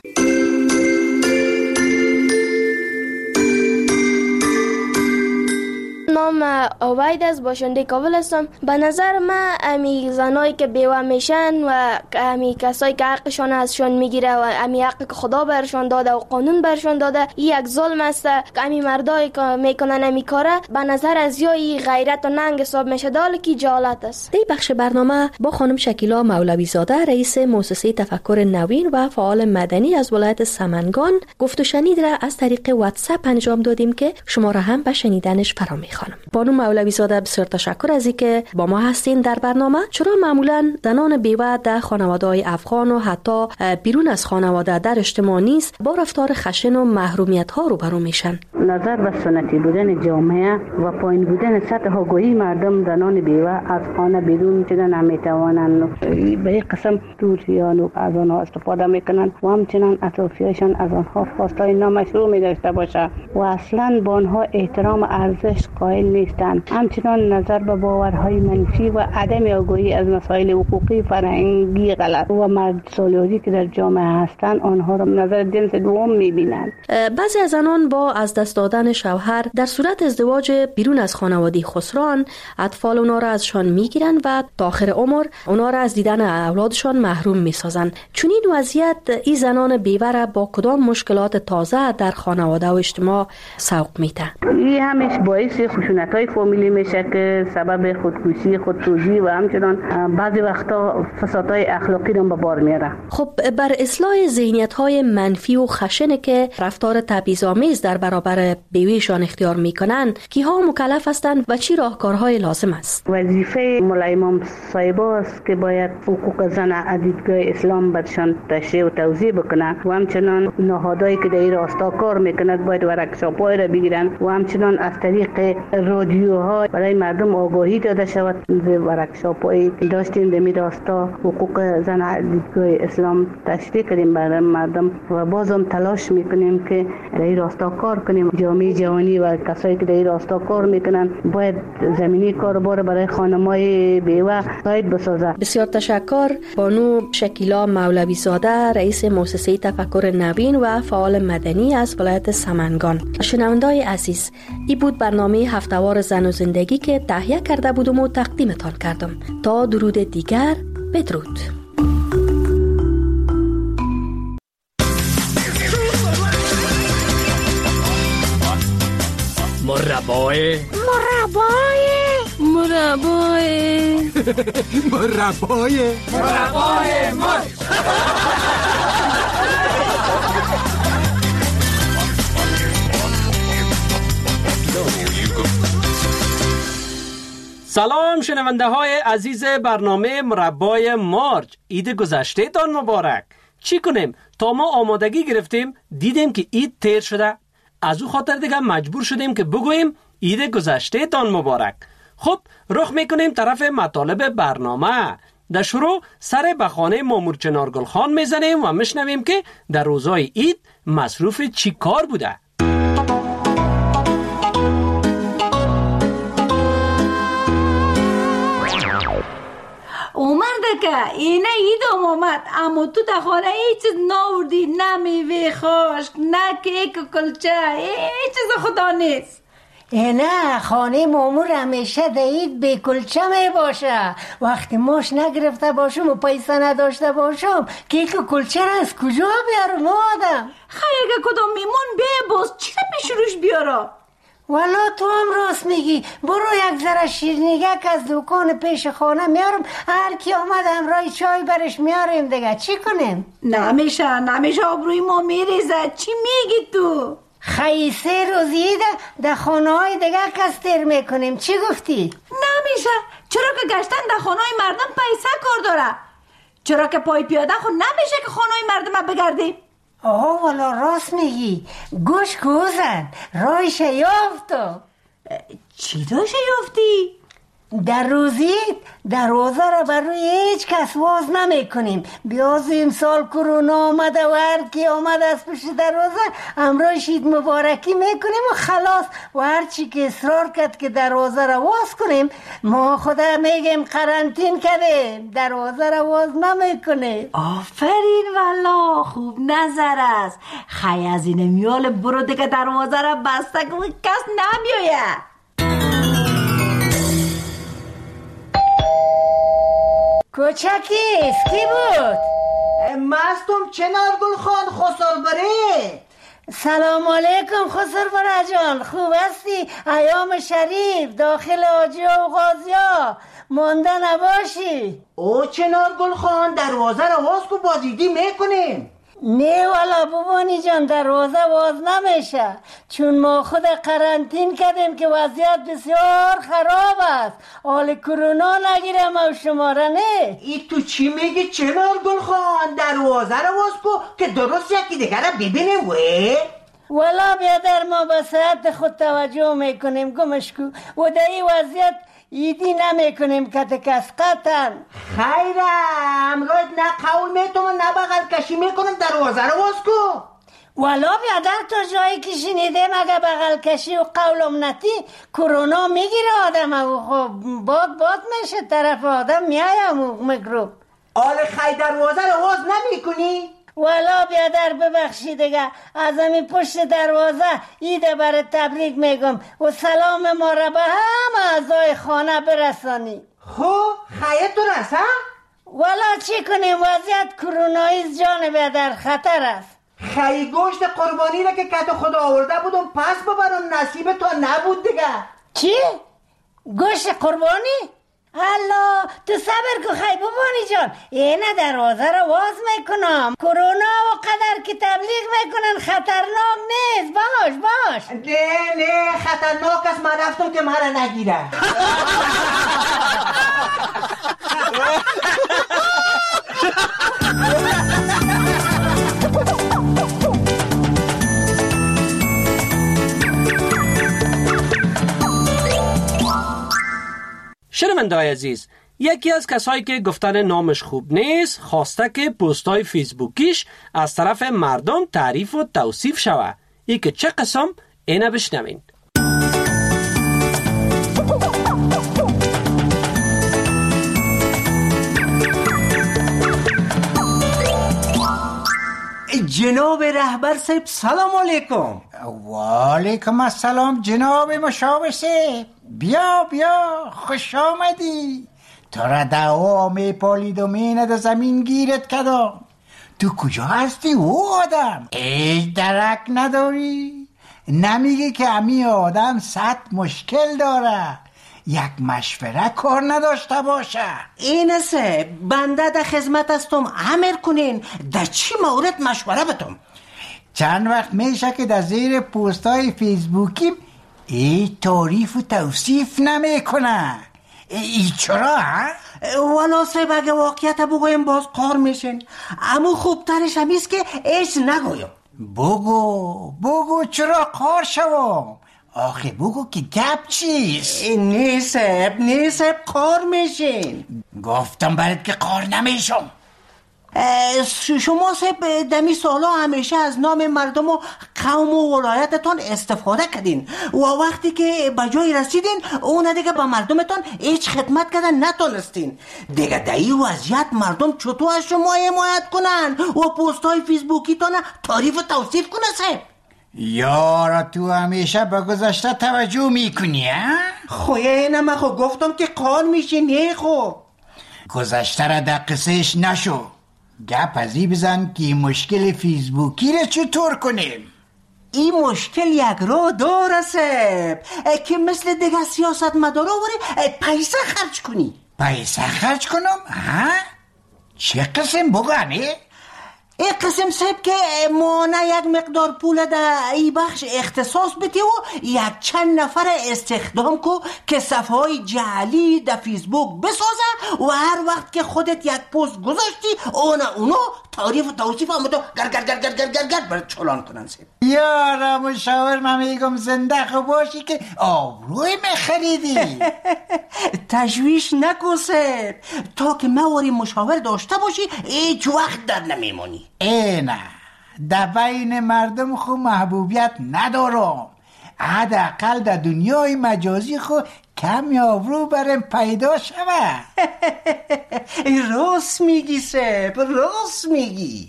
نام اوید از باشنده کابل هستم. به نظر من امی زنایی که بیوه میشن و امی کسایی که حقشان ازشان میگیره و امی حقی که خدا برشان داده و قانون برشان داده، این یک ظلم است که امی مردایی که میکنن امی کاره به نظر از یای غیرت و ننگ حساب میشه، دال کی جالت است. در بخش برنامه با خانم شکیلا مولوی زاده رئیس مؤسسه تفکر نوین و فعال مدنی از ولایت سمنگان گفت و شنید را از طریق واتساپ انجام دادیم که شما را هم به شنیدنش فرا میخوانم. بانو مولوی زاده بسیار تشکر از اینکه با ما هستین در برنامه. چرا معمولا زنان بیوه در خانواده‌های افغان و حتی بیرون از خانواده در اجتماع نیز با رفتار خشن و محرومیت‌ها روبرو میشن؟ نظر به سنتی بودن جامعه و پایین بودن سطح آگاهی مردم، زنان بیوه از خانه بیرون شدن نمیتوانند. به این قسم دوریان از آنها استفاده میکنند و همچنان اطرافیانشان از آنها خواستای نامشروع می‌داشته باشه و اصلاً با آنها احترام ارزش قائل نیستند. همچنان نظر به باورهای منفی و عدم آگاهی از مسائل حقوقی، فرهنگی غلط و مرد سالاری که در جامعه هستند، آنها را نظر جنس دوم می‌بینند. بعضی از زنان با از دست دادن شوهر در صورت ازدواج بیرون از خانواده خسران، اطفال اونا را ازشان میگیرن و تا آخر عمر اونا را از دیدن اولادشان محروم میسازن. چون این وضعیت این زنان بیوه را با کدام مشکلات تازه در خانواده و اجتماع سوق میده؟ این همش باعث خشونت‌های فامیلی میشه که سبب خودکشی، خودسوزی و همچنان بعضی وقتا فسادهای اخلاقی را به بار میاره. خب بر اصلاح ذهنیت‌های منفی و خشن که رفتار تبعیض‌آمیز در برابر بیویشان اختیار میکنن، کیها مکلف هستند و چی راهکارهای لازم است؟ وظیفه مولای امام صاحب است که باید حقوق زن از دیدگاه اسلام برشان تشریح و توضیح بکنه و همچنان نهادهایی که در این راستا کار میکنند باید ورکشاپ‌های را بگیرن و همچنان از طریق رادیوها برای مردم آگاهی داده شود. ورکشاپ‌هایی داشتیم در این راستا حقوق زن از دیدگاه اسلام تشریح کردیم برای مردم و بازم تلاش میکنیم که در این راستا کار کنیم. جامعه جهانی و کسایی که در این راستا کار میکنن باید زمینی کاربار برای خانم‌های بیوه سایت بسازه. بسیار تشکر. بانو شکیلا مولوی زاده رئیس مؤسسه تفکر نوین و فعال مدنی از ولایت سمنگان. شنونده‌های عزیز، این بود برنامه هفته‌وار زن و زندگی که تهیه کرده بودم و تقدیمتان کردم. تا درود دیگر، بدرود. مربای مربای مربای مربای مربای مرد. سلام شنونده های عزیز برنامه مربای مارج، عید گذشته تان مبارک. چی کنیم؟ تا ما آمادگی گرفتیم دیدیم که عید تیر شده، از او خاطر دیگه مجبور شدیم که بگوییم عید گذشته تان مبارک. خب رخ میکنیم طرف مطالب برنامه. در شروع سر به خانه مامور چنارگل خان میزنیم و میشنویم که در روزای عید مصروف چی کار بوده. اومده که اینه ایدم اومد، اما تو تا خانه ای چیز ناوردی، نه میوه خشک، نه کیک و کلچه، ای چیز خدا نیست. نه خانه مامور همیشه دهید به کلچه می باشه. وقتی ماش نگرفته باشم و پیسه نداشته باشم کیک و کلچه را از کجا بیارم آدم؟ خیلی کدام میمون بی باز چی پیش روش بیارم؟ والا تو هم راست میگی. برو یک ذره شیرینیگک از دکان پیش خانه میارم، هر کی آمد همراه چای برش میاریم دیگه. چی کنیم؟ نمیشه نمیشه آبروی ما میریزه. چی میگی تو؟ خیلی سه روزی ده ده خانه های دیگه کستر میکنیم. چی گفتی؟ نمیشه. چرا که گشتن ده خانه های مردم پیسه کار داره؟ چرا که پای پیاده خود نمیشه که خانه های مردم بگردیم؟ آه والا راست میگی. گوش کوزن رایش یافتو. چی داشته یافتی؟ در روزی دروازه را بر روی هیچ کس باز نمی کنیم. بیاز امسال کرونا آمده و هر کی آمده از پشت دروازه همراه شید مبارکی میکنیم و خلاص. و هر چی که اصرار کرد که دروازه را باز کنیم ما خدا میگیم قرنطین کردیم، دروازه را باز نمی کنه. آفرین والا خوب نظر است. خیلی از این میال برو دیگه دروازه را بسته که کس نمیاید. کوچکیست کی بود؟ مستم چنار گل خان خسر بره. سلام علیکم خسر بره جان، خوب هستی؟ ایام شریف داخل آجی و غازیا مانده نباشی. او چنار گل خان دروازه رو باز کو بازیدی میکنیم. نه والا بابانی جان دروازه باز نمیشه چون ما خود قرنطین کردیم که وضعیت بسیار خراب است. حال کرونا نگیرم و شماره نه. ای تو چی میگی چنار گل خان؟ دروازه رو باز کو که درست یکی دیگر رو ببینیم. وی والا بیادر ما به صحت خود توجه میکنیم گمش کو و در این وضعیت ایدی نمی کنیم که تکس قطن. خیره امروز نه قول میتونم نه بغل کشی میکنم دروازه رو باز کو. والا بیادر تو جایی که شنیدم اگه بغل کشی و قولم نتی کرونا میگیره آدم و خب باد باد میشه طرف آدم میایم و میکروب. آل خی دروازه رو باز نمی کنی؟ والا بیادر ببخشی دیگه از همین پشت دروازه ایده برای تبریک میگم و سلام ما را به همه اعضای خانه برسانی. خو خیلی تو رسه؟ والا چی کنیم وضعیت کرونایی جان بیادر خطر است. خیلی گوشت قربانی را که کت خدا آورده بودم پس ببرم نصیب تو نبود دیگه. چی؟ گوشت قربانی؟ الله تو صبر کو خی بابانی جان اینه دروازه رو باز میکنم. کرونا و قدر که تبلیغ میکنن خطرناک نیست. باش باش. نه نه خطرناک است. من رفتم که مرا نگیره. شنونده‌های عزیز، یکی از کسایی که گفتن نامش خوب نیست خواسته که پست‌های فیسبوکیش از طرف مردم تعریف و توصیف شوه. ای که چه قسم اینه بشنوین. جناب رهبر صاحب سلام علیکم. و علیکم السلام جناب مشاور صاحب. بیا بیا خوش آمدی. تو را دعوا می پالید و مینه زمین گیرت کدام. تو کجا هستی او آدم؟ هیچ درک نداری؟ نمیگی که امی آدم صد مشکل داره یک مشوره کار نداشته باشه؟ اینه سه بنده در خدمت هستم. امر کنین در چی مورد مشوره بتم؟ چند وقت میشه که در زیر پوستای فیسبوکی ای تعریف و توصیف نمیکنه. ای چرا ها؟ والا صاحب اگه واقعیت بگویم باز قار میشن، اما خوبترش همیست که ایش نگویم. بگو بگو چرا قار شوم؟ آخه بگو که گپ چیست؟ نه صاحب نه صاحب قار میشین. گفتم برات که قار نمیشم. شما صاحب دمی سالا همیشه از نام مردم و قوم و ولایتتان استفاده کردین و وقتی که به جای رسیدین اون دیگه به مردمتان هیچ خدمت کردن نتونستین. دیگه در این وضعیت مردم چطور از شما حمایت کنن و پست های فیسبوکی تان تعریف و توصیف کنه صاحب؟ یارا تو همیشه به گذشته توجه میکنی ها؟ خویه اینه من خو گفتم که قان میشه نه خو گذشته را در قصهش نشو. گپ ازی بزن که مشکل فیسبوکی را چطور کنیم. این مشکل یک رو داره سب که مثل دیگه سیاست مدارا وری پیسه خرج کنی. پیسه خرج کنم؟ ها؟ چه قسم بگنه؟ این قسم سب که مانه یک مقدار پول در ای بخش اختصاص بده و یک چند نفر استخدام کو که صفحه های جعلی در فیسبوک بسازه و هر وقت که خودت یک پست گذاشتی اونا اونا تعریف و توصیف هم تو گر گر گر گر گر گر گر برای چلان کنن سب. یارا مشاور من میگم زنده خو باشی که آبروی میخریدی. تشویش نکن سب تا که مواری مشاور داشته باشی هیچ وقت در نمیمانی. ای نه در بین مردم خو محبوبیت ندارم. حداقل در دنیای مجازی خو کمی آبرو برم پیدا شوه. راست میگی سب راست میگی.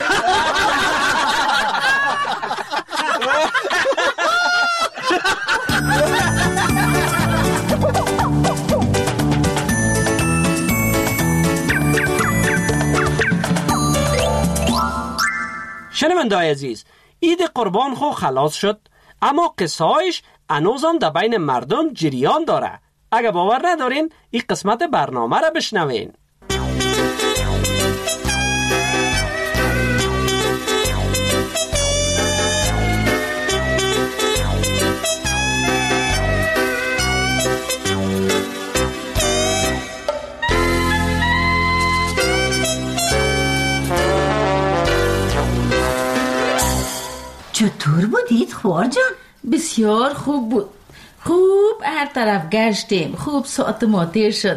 شنونده‌های عزیز، عید قربان خو خلاص شد، اما قصه‌هایش هنوزم در بین مردم جریان داره. اگه باور ندارین این قسمت برنامه را بشنوین. چطور بودید خوار جان؟ بسیار خوب بود. خوب هر طرف گشتیم. خوب ساعت ما تیر شد.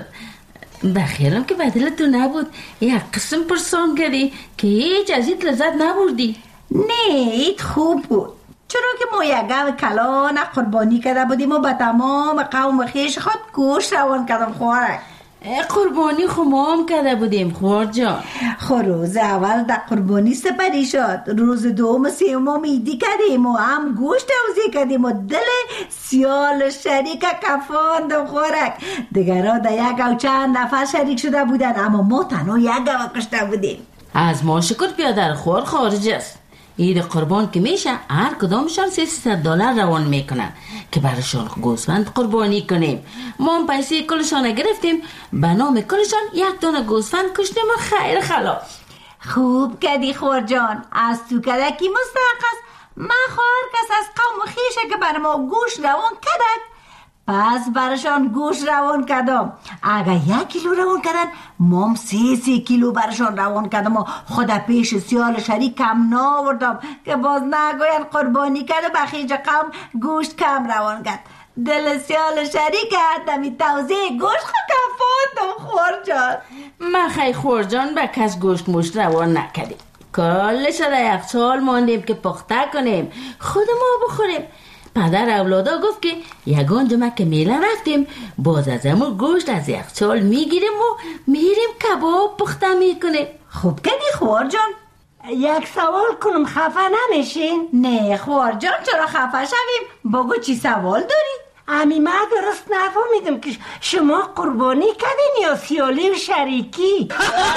بخیرم که بدلتون نبود یک قسم پرسان کردی که هیچ از این لذت نبردی. نه ایت خوب بود، چرا که ما یک گو کلان قربانی کرده بودیم و به تمام قوم خیش خود گوشت روان کردم خوارک. قربانی خمام کرده بودیم خوار جان. خو روز اول در قربانی سپری شد، روز دوم سیوم ایدی کردیم و هم گوشت توزیع کردیم و دل سیال شریک کفاندم خوارک. دیگرها در یک او چند نفر شریک شده بودن اما ما تنها یک گو کشته بودیم. از ما شکر پیادر خوار خارج است. عید قربان که میشه هر کدامشان سیصد دلار روان میکنن که برایشان گوسفند قربانی کنیم. ما هم پیسه کلشان گرفتیم، به نام کلشان یک دانه گوسفند کشتیم و خیر خلاص. خوب کردی خور جان، از تو کدکی مستحق است. من خواهر کس از قوم خیشه که بر ما گوش روان کدک، پس برشان گوش روان کردم. اگر یک کیلو روان کردن مام سی سی کیلو برشان روان کردم و خود پیش سیال شریک کم ناوردم که باز نگوین قربانی کرد و بخیج قوم گوشت کم روان کرد. دل سیال شریک دمی توزیع گوشت خود کفاندم خور جان. من خیلی خور جان به کس گوشت مشت روان نکردیم. کلش در یک سال ماندیم که پخته کنیم خود ما بخوریم. پدر اولادا گفت که یگان جمعه که میله رفتیم باز از همون گوشت از یخچال میگیریم و میریم کباب پخته میکنیم. خوب کردی خوار جان. یک سوال کنم خفه نمیشین؟ نه خوار جان چرا خفه شویم؟ بگو چی سوال داری؟ امی ما درست نفهمیدم که شما قربانی کردین یا سیالی و شریکی؟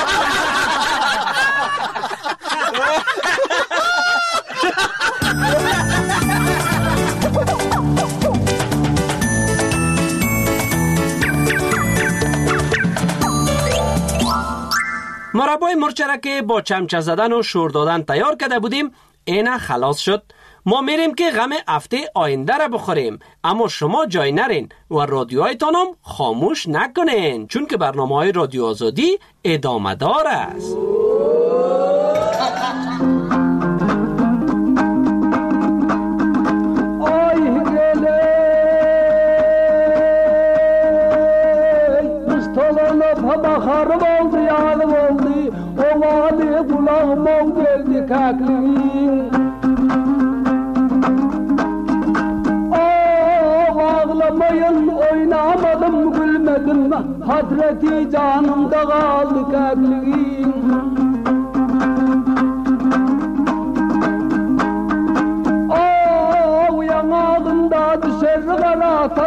مربای مرچ را که با چمچه زدن و شور دادن تیار کرده بودیم اینا خلاص شد. ما میریم که غم هفته آینده را بخوریم، اما شما جای نرین و رادیوهایتان هم خاموش نکنین، چون که برنامه های رادیو آزادی ادامه دار است. Ağlamayın oynamadım gülmedim hasreti canımda kaldı kalbim.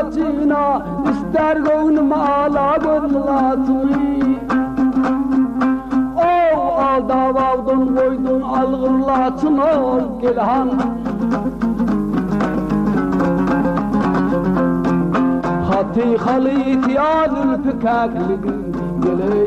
بچینا استرگون مالا گرلاتمی او alda vavdun koydun algırlatın ol gelhan Hati halit yadül pekaklik geley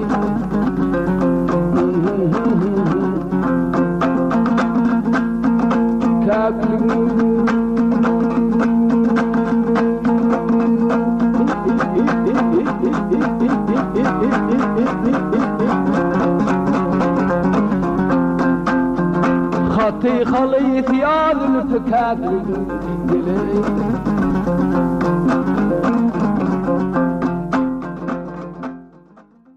خطي خليت يا ذو الفكاك